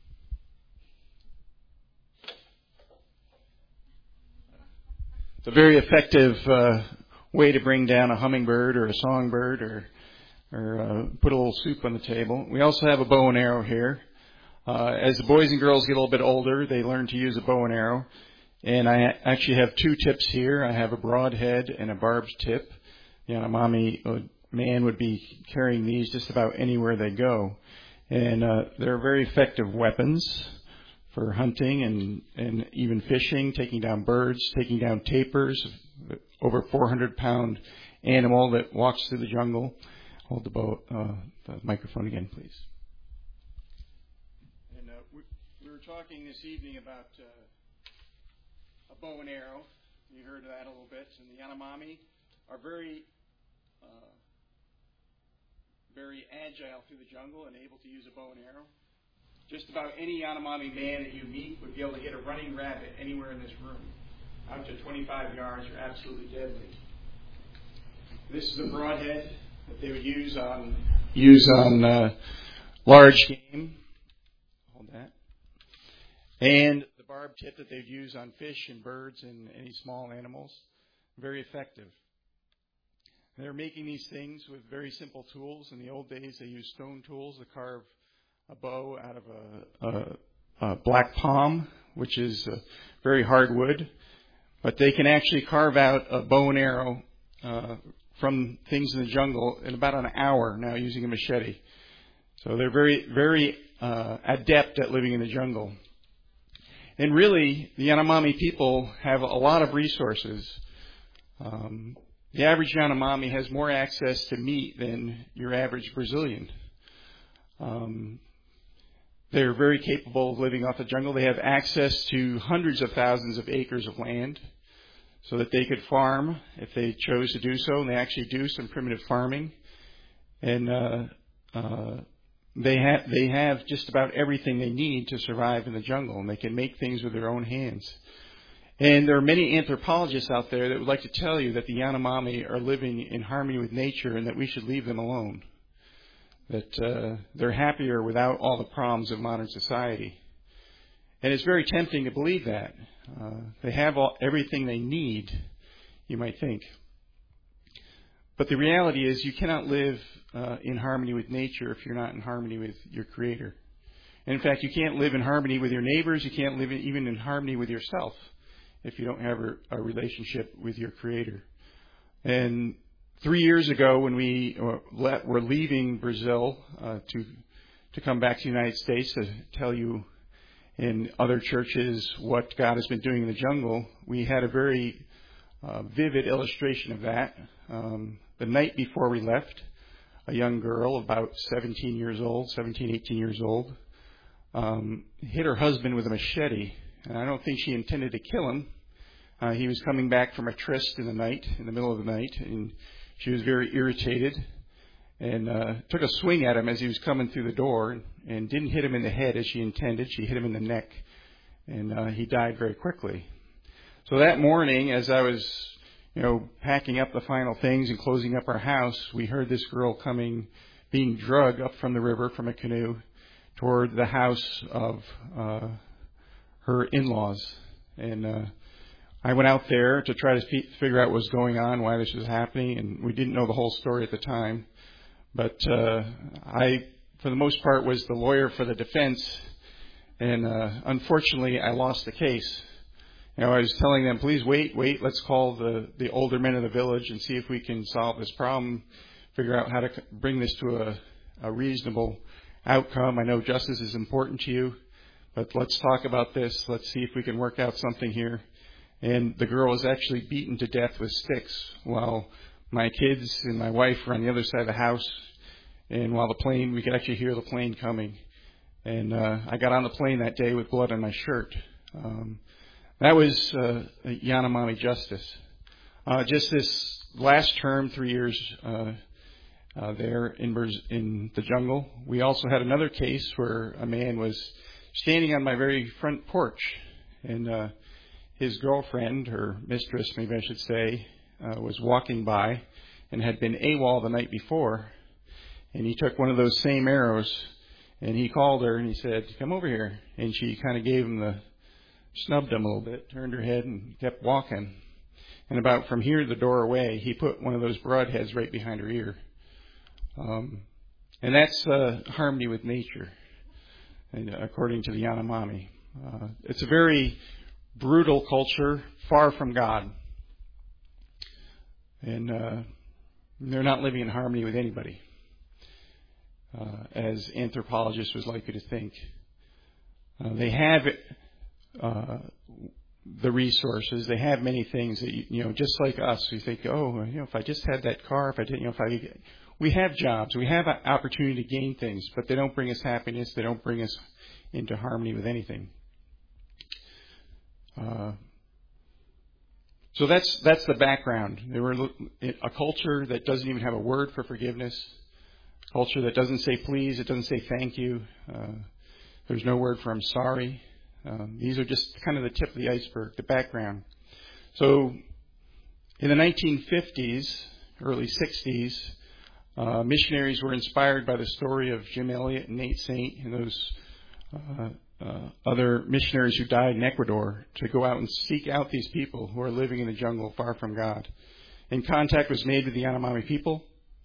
It's a very effective uh, way to bring down a hummingbird or a songbird or, or uh, put a little soup on the table. We also have a bow and arrow here. Uh, as the boys and girls get a little bit older, they learn to use a bow and arrow. And I actually have two tips here. I have a broadhead and a barbed tip. The Yanomami man would be carrying these just about anywhere they go. And uh, they're very effective weapons for hunting and, and even fishing, taking down birds, taking down tapirs, over four hundred pound animal that walks through the jungle. Hold the, bow, uh, the microphone again, please. And uh, we, we were talking this evening about uh, a bow and arrow. You heard of that a little bit. And the Yanomami are very, uh, very agile through the jungle and able to use a bow and arrow. Just about any Yanomami man that you meet would be able to hit a running rabbit anywhere in this room. Out to twenty-five yards, you're absolutely deadly. This is the broadhead that they would use on use on uh, large game. Hold that. And the barbed tip that they'd use on fish and birds and any small animals. Very effective. They're making these things with very simple tools. In the old days, they used stone tools to carve a bow out of a, a, a black palm, which is a very hard wood. But they can actually carve out a bow and arrow uh, from things in the jungle in about an hour now using a machete. So they're very, very uh, adept at living in the jungle. And really, the Yanomami people have a lot of resources. Um, the average Yanomami has more access to meat than your average Brazilian. Um, they're very capable of living off the jungle. They have access to hundreds of thousands of acres of land so that they could farm if they chose to do so. And they actually do some primitive farming. And uh, uh, they, ha- they have just about everything they need to survive in the jungle. And they can make things with their own hands. And there are many anthropologists out there that would like to tell you that the Yanomami are living in harmony with nature and that we should leave them alone. That uh, they're happier without all the problems of modern society. And it's very tempting to believe that. Uh, they have all, everything they need, you might think. But the reality is you cannot live uh, in harmony with nature if you're not in harmony with your Creator. And in fact, you can't live in harmony with your neighbors. You can't live in, even in harmony with yourself if you don't have a, a relationship with your Creator. And Three years ago, when we were leaving Brazil uh, to to come back to the United States to tell you in other churches what God has been doing in the jungle, we had a very uh, vivid illustration of that. Um, the night before we left, a young girl, about seventeen years old, seventeen, eighteen years old, um, hit her husband with a machete. And I don't think she intended to kill him. Uh, he was coming back from a tryst in the night, in the middle of the night, and she was very irritated and uh, took a swing at him as he was coming through the door and, and didn't hit him in the head as she intended. She hit him in the neck, and uh, he died very quickly. So that morning, as I was, you know, packing up the final things and closing up our house, we heard this girl coming, being dragged up from the river from a canoe toward the house of uh, her in-laws. And uh I went out there to try to figure out what was going on, why this was happening, and we didn't know the whole story at the time. But uh, I, for the most part, was the lawyer for the defense, and uh, unfortunately, I lost the case. You know, I was telling them, please wait, wait, let's call the, the older men of the village and see if we can solve this problem, figure out how to bring this to a, a reasonable outcome. I know justice is important to you, but let's talk about this. Let's see if we can work out something here. And the girl was actually beaten to death with sticks while my kids and my wife were on the other side of the house. And while the plane, we could actually hear the plane coming. And uh, I got on the plane that day with blood on my shirt. Um, that was uh, Yanomami justice. Uh, just this last term, three years uh, uh, there in, in the jungle, we also had another case where a man was standing on my very front porch. And uh, his girlfriend, or mistress, maybe I should say, uh, was walking by and had been AWOL the night before. And he took one of those same arrows and he called her and he said, come over here. And she kind of gave him the, snubbed him a little bit, turned her head and kept walking. And about from here to the door away, he put one of those broadheads right behind her ear. Um, and that's uh, harmony with nature, and, uh, according to the Yanomami. Uh, it's a very brutal culture, far from God. And uh, they're not living in harmony with anybody, uh, as anthropologists would like you to think. Uh, they have uh, the resources. They have many things that, you, you know, just like us, we think, oh, you know, if I just had that car, if I didn't, you know, if I, we have jobs, we have an opportunity to gain things, but they don't bring us happiness. They don't bring us into harmony with anything. Uh, so that's that's the background. They were a culture that doesn't even have a word for forgiveness. A culture that doesn't say please. It doesn't say thank you. Uh, there's no word for I'm sorry. Um, these are just kind of the tip of the iceberg, the background. So in the nineteen fifties, early sixties, uh, missionaries were inspired by the story of Jim Elliot and Nate Saint and those uh, uh, other missionaries who died in Ecuador to go out and seek out these people who are living in the jungle far from God. And contact was made with the Yanomami people.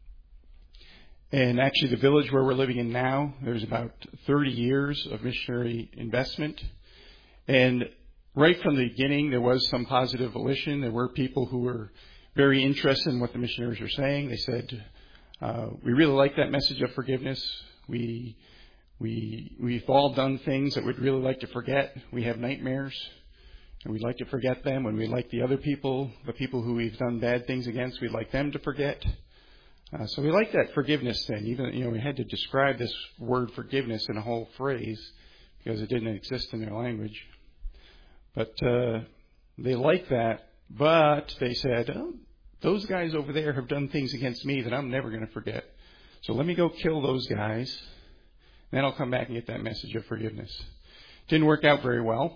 And actually the village where we're living in now, there's about thirty years of missionary investment. And right from the beginning, there was some positive volition. There were people who were very interested in what the missionaries were saying. They said, uh, we really like that message of forgiveness. We, we, we've all done things that we'd really like to forget. We have nightmares, and we'd like to forget them. When we like the other people, the people who we've done bad things against, we'd like them to forget. Uh, so we like that forgiveness thing. Even, you know, we had to describe this word forgiveness in a whole phrase because it didn't exist in their language. But uh, they like that. But they said, oh, those guys over there have done things against me that I'm never going to forget. So let me go kill those guys. Then I'll come back and get that message of forgiveness. Didn't work out very well.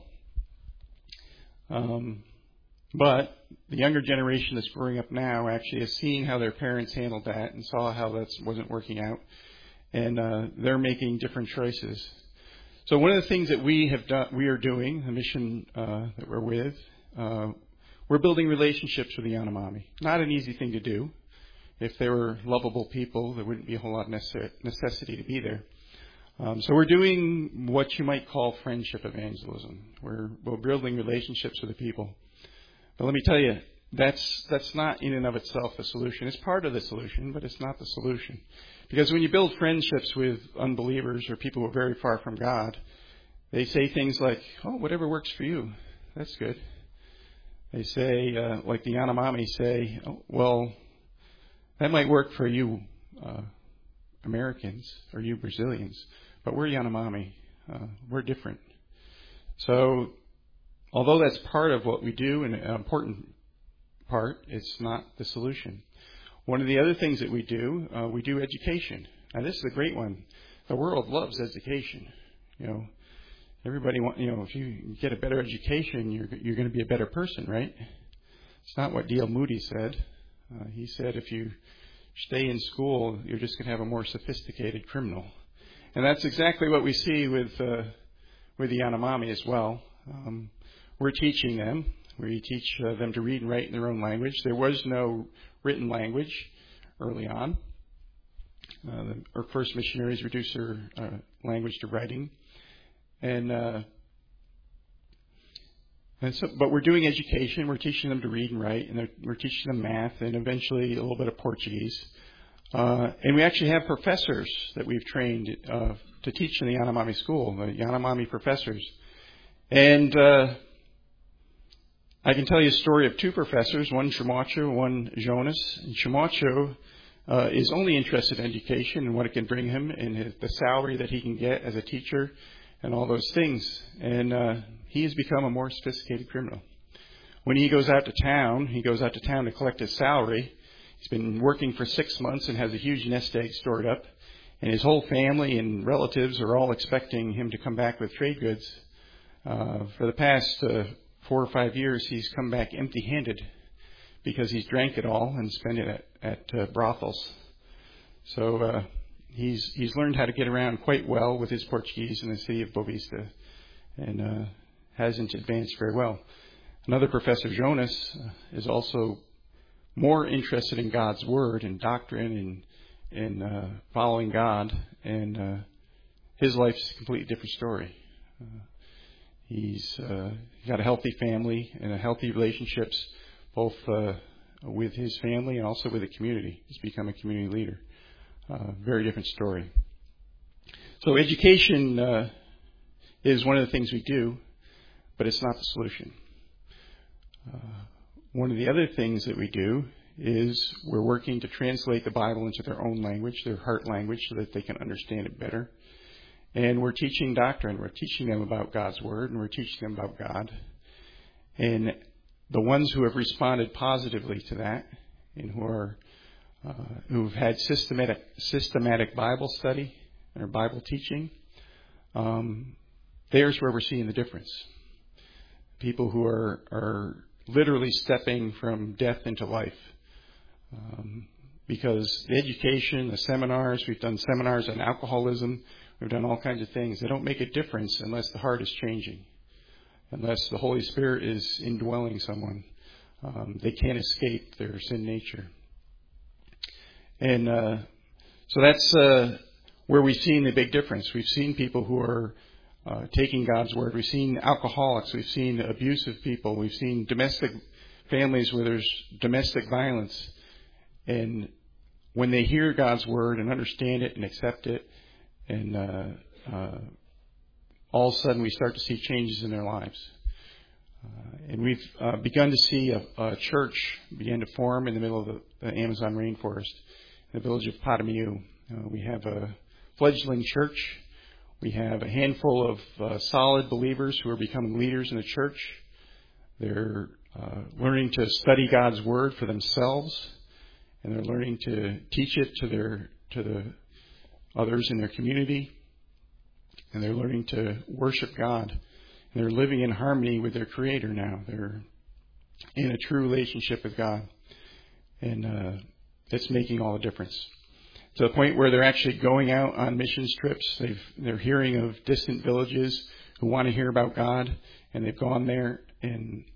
Um, but the younger generation that's growing up now actually has seen how their parents handled that and saw how that wasn't working out. And uh, they're making different choices. So one of the things that we have done, we are doing, the mission uh, that we're with, uh, we're building relationships with the Yanomami. Not an easy thing to do. If they were lovable people, there wouldn't be a whole lot of necessity to be there. Um, so we're doing what you might call friendship evangelism. We're, we're building relationships with the people. But let me tell you, that's that's not in and of itself the solution. It's part of the solution, but it's not the solution. Because when you build friendships with unbelievers or people who are very far from God, they say things like, oh, whatever works for you, that's good. They say, uh, like the Yanomami say, oh, well, that might work for you uh, Americans or you Brazilians, but we're Yanomami. Uh, we're different. So although that's part of what we do and an important part, it's not the solution. One of the other things that we do, uh, we do education. Now, this is a great one. The world loves education. You know, everybody want, you know, if you get a better education, you're you're going to be a better person, right? It's not what D L Moody said. Uh, he said if you stay in school, you're just going to have a more sophisticated criminal. And that's exactly what we see with uh, with the Yanomami as well. Um, we're teaching them. We teach uh, them to read and write in their own language. There was no written language early on. Uh, the, our first missionaries reduced their uh, language to writing. And, uh, and so, but we're doing education. We're teaching them to read and write, and we're teaching them math and eventually a little bit of Portuguese. Uh, and we actually have professors that we've trained uh, to teach in the Yanomami school, the Yanomami professors. And uh, I can tell you a story of two professors, one Chamacho, one Jonas. And Chamacho uh, is only interested in education and what it can bring him and his, the salary that he can get as a teacher and all those things. And uh, he has become a more sophisticated criminal. When he goes out to town, he goes out to town to collect his salary. He's been working for six months and has a huge nest egg stored up. And his whole family and relatives are all expecting him to come back with trade goods. Uh, for the past uh, four or five years, he's come back empty-handed because he's drank it all and spent it at, at uh, brothels. So uh, he's he's learned how to get around quite well with his Portuguese in the city of Boa Vista, and uh, hasn't advanced very well. Another professor, Jonas, uh, is also more interested in God's word and doctrine and in uh, following God, and uh, his life's a completely different story. Uh, he's uh, got a healthy family and a healthy relationships, both uh, with his family and also with the community. He's become a community leader. Uh, very different story. So education uh, is one of the things we do, but it's not the solution. Uh, one of the other things that we do is we're working to translate the Bible into their own language, their heart language, so that they can understand it better. And we're teaching doctrine. We're teaching them about God's Word, and we're teaching them about God. And the ones who have responded positively to that, and who are uh, who've had systematic systematic Bible study or Bible teaching, um, there's where we're seeing the difference. People who are are literally stepping from death into life. Um, because the education, the seminars, we've done seminars on alcoholism, we've done all kinds of things. They don't make a difference unless the heart is changing, unless the Holy Spirit is indwelling someone. Um, they can't escape their sin nature. And uh, so that's uh, where we've seen the big difference. We've seen people who are uh, taking God's word. We've seen alcoholics. We've seen abusive people. We've seen domestic families where there's domestic violence. And when they hear God's word and understand it and accept it, and uh, uh, all of a sudden we start to see changes in their lives. Uh, and we've uh, begun to see a, a church begin to form in the middle of the, the Amazon rainforest, in the village of Padamiu. Uh, we have a fledgling church. We have a handful of uh, solid believers who are becoming leaders in the church. They're uh, learning to study God's word for themselves, and they're learning to teach it to their to the others in their community, and they're learning to worship God. And they're living in harmony with their Creator now. They're in a true relationship with God, and uh, it's making all the difference. To the point where they're actually going out on missions trips. They've, they're hearing of distant villages who want to hear about God, and they've gone there and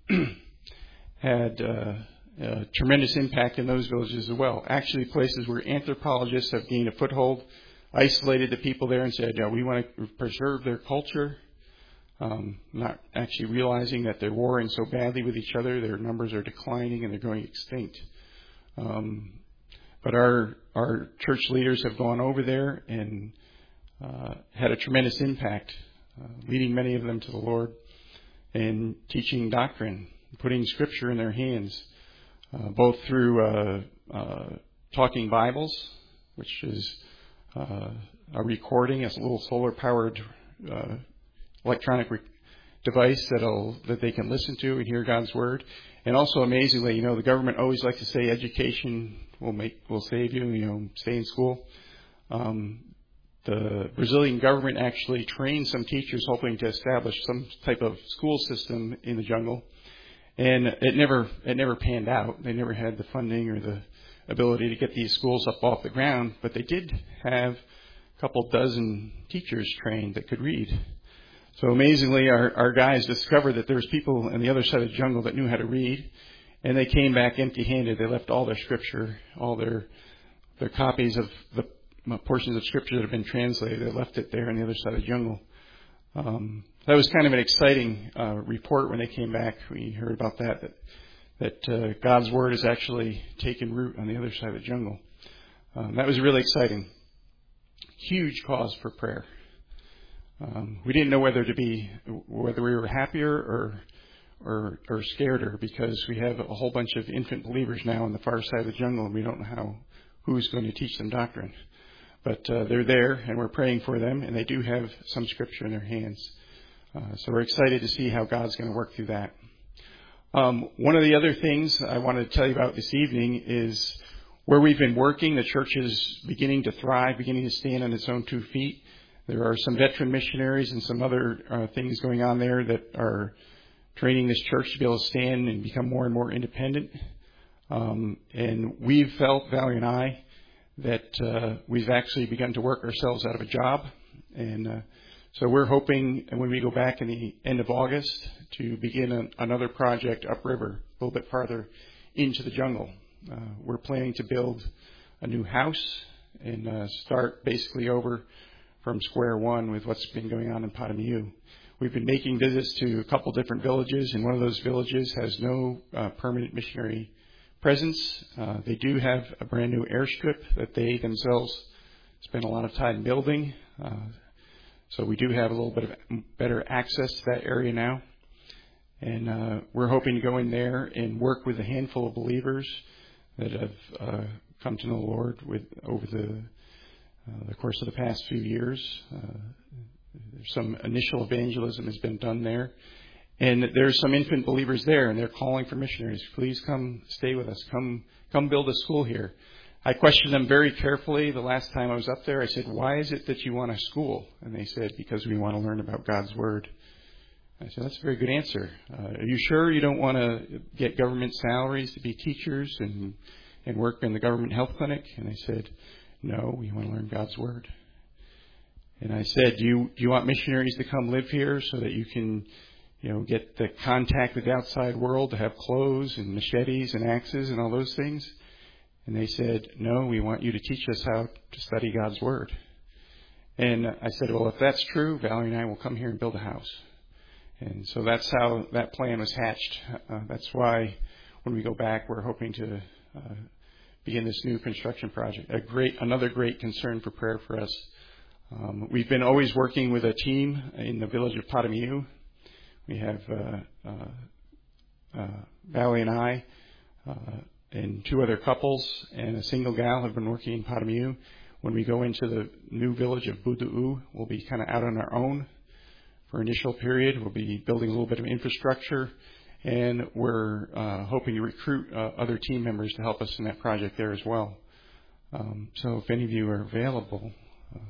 had uh, a tremendous impact in those villages as well. Actually, places where anthropologists have gained a foothold, isolated the people there and said, yeah, we want to preserve their culture, um, not actually realizing that they're warring so badly with each other, their numbers are declining and they're going extinct. Um, but our our church leaders have gone over there and uh, had a tremendous impact, uh, leading many of them to the Lord and teaching doctrine, putting Scripture in their hands, uh, both through uh, uh, talking Bibles, which is uh, a recording, a little solar-powered uh, electronic re- device that'll that they can listen to and hear God's Word. And also, amazingly, you know, the government always likes to say education will make will save you. You know, stay in school. Um, the Brazilian government actually trained some teachers, hoping to establish some type of school system in the jungle, and it never it never panned out. They never had the funding or the ability to get these schools up off the ground. But they did have a couple dozen teachers trained that could read. So amazingly, our, our guys discovered that there's people on the other side of the jungle that knew how to read, and they came back empty-handed. They left all their scripture, all their their copies of the portions of scripture that have been translated. They left it there on the other side of the jungle. Um, that was kind of an exciting uh, report when they came back. We heard about that, that, that uh, God's Word has actually taken root on the other side of the jungle. Um, that was really exciting. Huge cause for prayer. Um, we didn't know whether to be, whether we were happier or, or, or scareder, because we have a whole bunch of infant believers now on the far side of the jungle, and we don't know how, who's going to teach them doctrine. But uh, they're there, and we're praying for them, and they do have some scripture in their hands. Uh, so we're excited to see how God's going to work through that. Um, one of the other things I wanted to tell you about this evening is where we've been working. The church is beginning to thrive, beginning to stand on its own two feet. There are some veteran missionaries and some other uh, things going on there that are training this church to be able to stand and become more and more independent. Um, and we've felt, Valerie and I, that uh, we've actually begun to work ourselves out of a job. And uh, so we're hoping, when we go back in the end of August, to begin an, another project upriver, a little bit farther into the jungle. Uh, we're planning to build a new house and uh, start basically over from square one with what's been going on in Padamiu. We've been making visits to a couple different villages, and one of those villages has no uh, permanent missionary presence. Uh, they do have a brand new airstrip that they themselves spend a lot of time building. Uh, so we do have a little bit of better access to that area now. And uh, we're hoping to go in there and work with a handful of believers that have uh, come to know the Lord with over the uh, the course of the past few years. Uh, some initial evangelism has been done there. And there's some infant believers there, and they're calling for missionaries. Please come stay with us. Come come build a school here. I questioned them very carefully the last time I was up there. I said, why is it that you want a school? And they said, because we want to learn about God's Word. I said, that's a very good answer. Uh, are you sure you don't want to get government salaries to be teachers and and work in the government health clinic? And they said, no, we want to learn God's Word. And I said, do you, do you want missionaries to come live here so that you can, you know, get the contact with the outside world, to have clothes and machetes and axes and all those things? And they said, no, we want you to teach us how to study God's Word. And I said, well, if that's true, Valerie and I will come here and build a house. And so that's how that plan was hatched. Uh, that's why when we go back, we're hoping to uh, begin this new construction project. A great, another great concern for prayer for us. Um, we've been always working with a team in the village of Padamiu. We have uh, uh, uh, Valerie and I uh, and two other couples and a single gal have been working in Padamiu. When we go into the new village of Budu'u, we'll be kind of out on our own for initial period. We'll be building a little bit of infrastructure, and we're uh, hoping to recruit uh, other team members to help us in that project there as well. Um, so if any of you are available uh,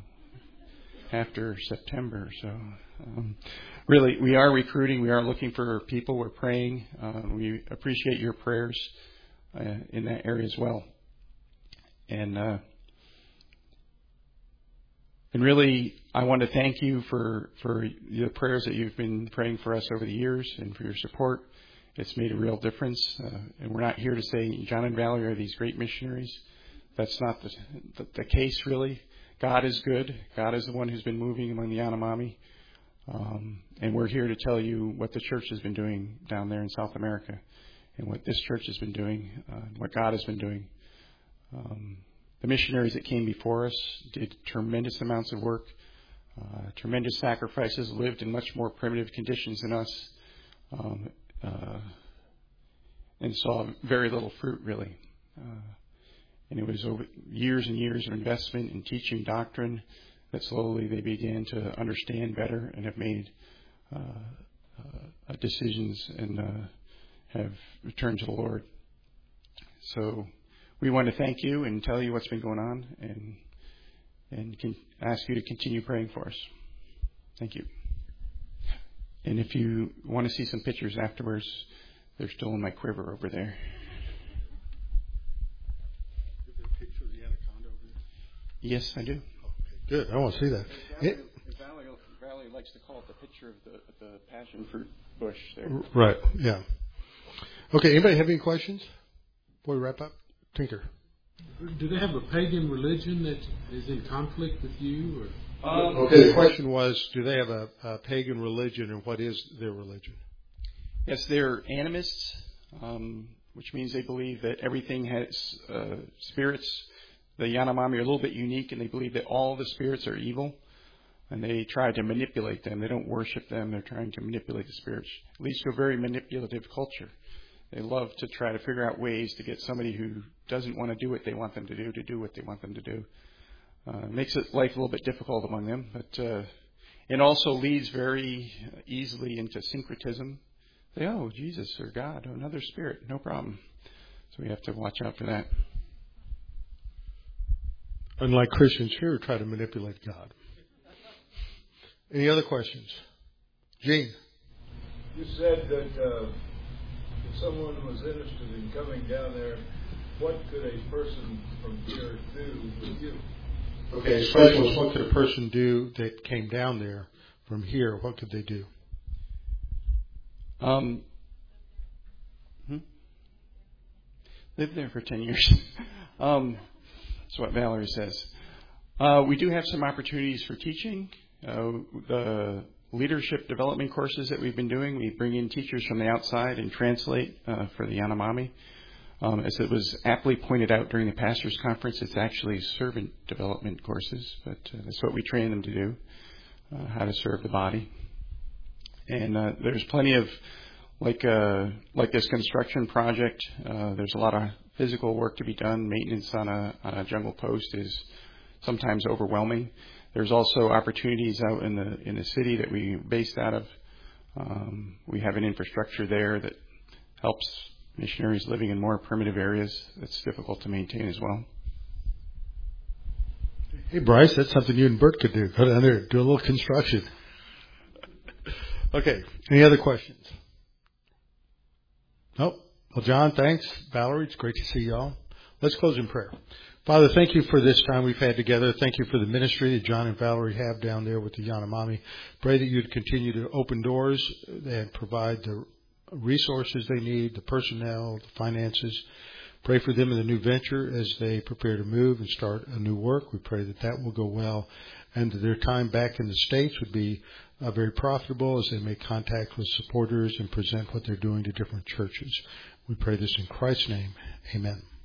after September, so um, really we are recruiting. We are looking for people. We're praying. Uh, we appreciate your prayers uh, in that area as well. And uh, And really, I want to thank you for, for the prayers that you've been praying for us over the years and for your support. It's made a real difference. Uh, and we're not here to say John and Valerie are these great missionaries. That's not the, the, the case, really. God is good. God is the one who's been moving among the Yanomami. Um, and we're here to tell you what the church has been doing down there in South America and what this church has been doing, uh, what God has been doing. Um, The missionaries that came before us did tremendous amounts of work, uh, tremendous sacrifices, lived in much more primitive conditions than us, um, uh, and saw very little fruit, really. Uh, and it was over years and years of investment in teaching doctrine that slowly they began to understand better and have made uh, uh, decisions and uh, have returned to the Lord. So we want to thank you and tell you what's been going on, and and can ask you to continue praying for us. Thank you. And if you want to see some pictures afterwards, they're still in my quiver over there. Is there a picture of the anaconda over there? Yes, I do. Okay, good. I want to see that. Valley, Valley, Valley likes to call it the picture of the, the passion fruit bush there. Right, yeah. Okay, anybody have any questions before we wrap up? Tinker. Do they have a pagan religion that is in conflict with you? Or? Um, okay, the question was, do they have a, a pagan religion, and what is their religion? Yes, they're animists, um, which means they believe that everything has uh, spirits. The Yanomami are a little bit unique, and they believe that all the spirits are evil, and they try to manipulate them. They don't worship them. They're trying to manipulate the spirits. It leads to a very manipulative culture. They love to try to figure out ways to get somebody who doesn't want to do what they want them to do to do what they want them to do. Uh, makes it life a little bit difficult among them, but uh, it also leads very easily into syncretism. They, oh, Jesus or God, oh, another spirit, no problem. So we have to watch out for that. Unlike Christians here who try to manipulate God. Any other questions? Gene? You said that uh, someone was interested in coming down there, what could a person from here do with you? Okay, his question was, what could a person do that came down there from here? What could they do? Um, hmm? Lived there for ten years. um, that's what Valerie says. Uh, we do have some opportunities for teaching. Uh, the leadership development courses that we've been doing, we bring in teachers from the outside and translate uh, for the Yanomami. Um, as it was aptly pointed out during the pastors' conference, it's actually servant development courses, but uh, that's what we train them to do, uh, how to serve the body. And uh, there's plenty of, like uh, like this construction project, uh, there's a lot of physical work to be done. Maintenance on a, on a jungle post is sometimes overwhelming. There's also opportunities out in the in the city that we based out of. Um, we have an infrastructure there that helps missionaries living in more primitive areas. That's difficult to maintain as well. Hey, Bryce, that's something you and Bert could do. Go down there, do a little construction. Okay, any other questions? Nope. Well, John, thanks. Valerie, it's great to see you all. Let's close in prayer. Father, thank you for this time we've had together. Thank you for the ministry that John and Valerie have down there with the Yanomami. Pray that you'd continue to open doors and provide the resources they need, the personnel, the finances. Pray for them in the new venture as they prepare to move and start a new work. We pray that that will go well and that their time back in the States would be uh, very profitable as they make contact with supporters and present what they're doing to different churches. We pray this in Christ's name. Amen.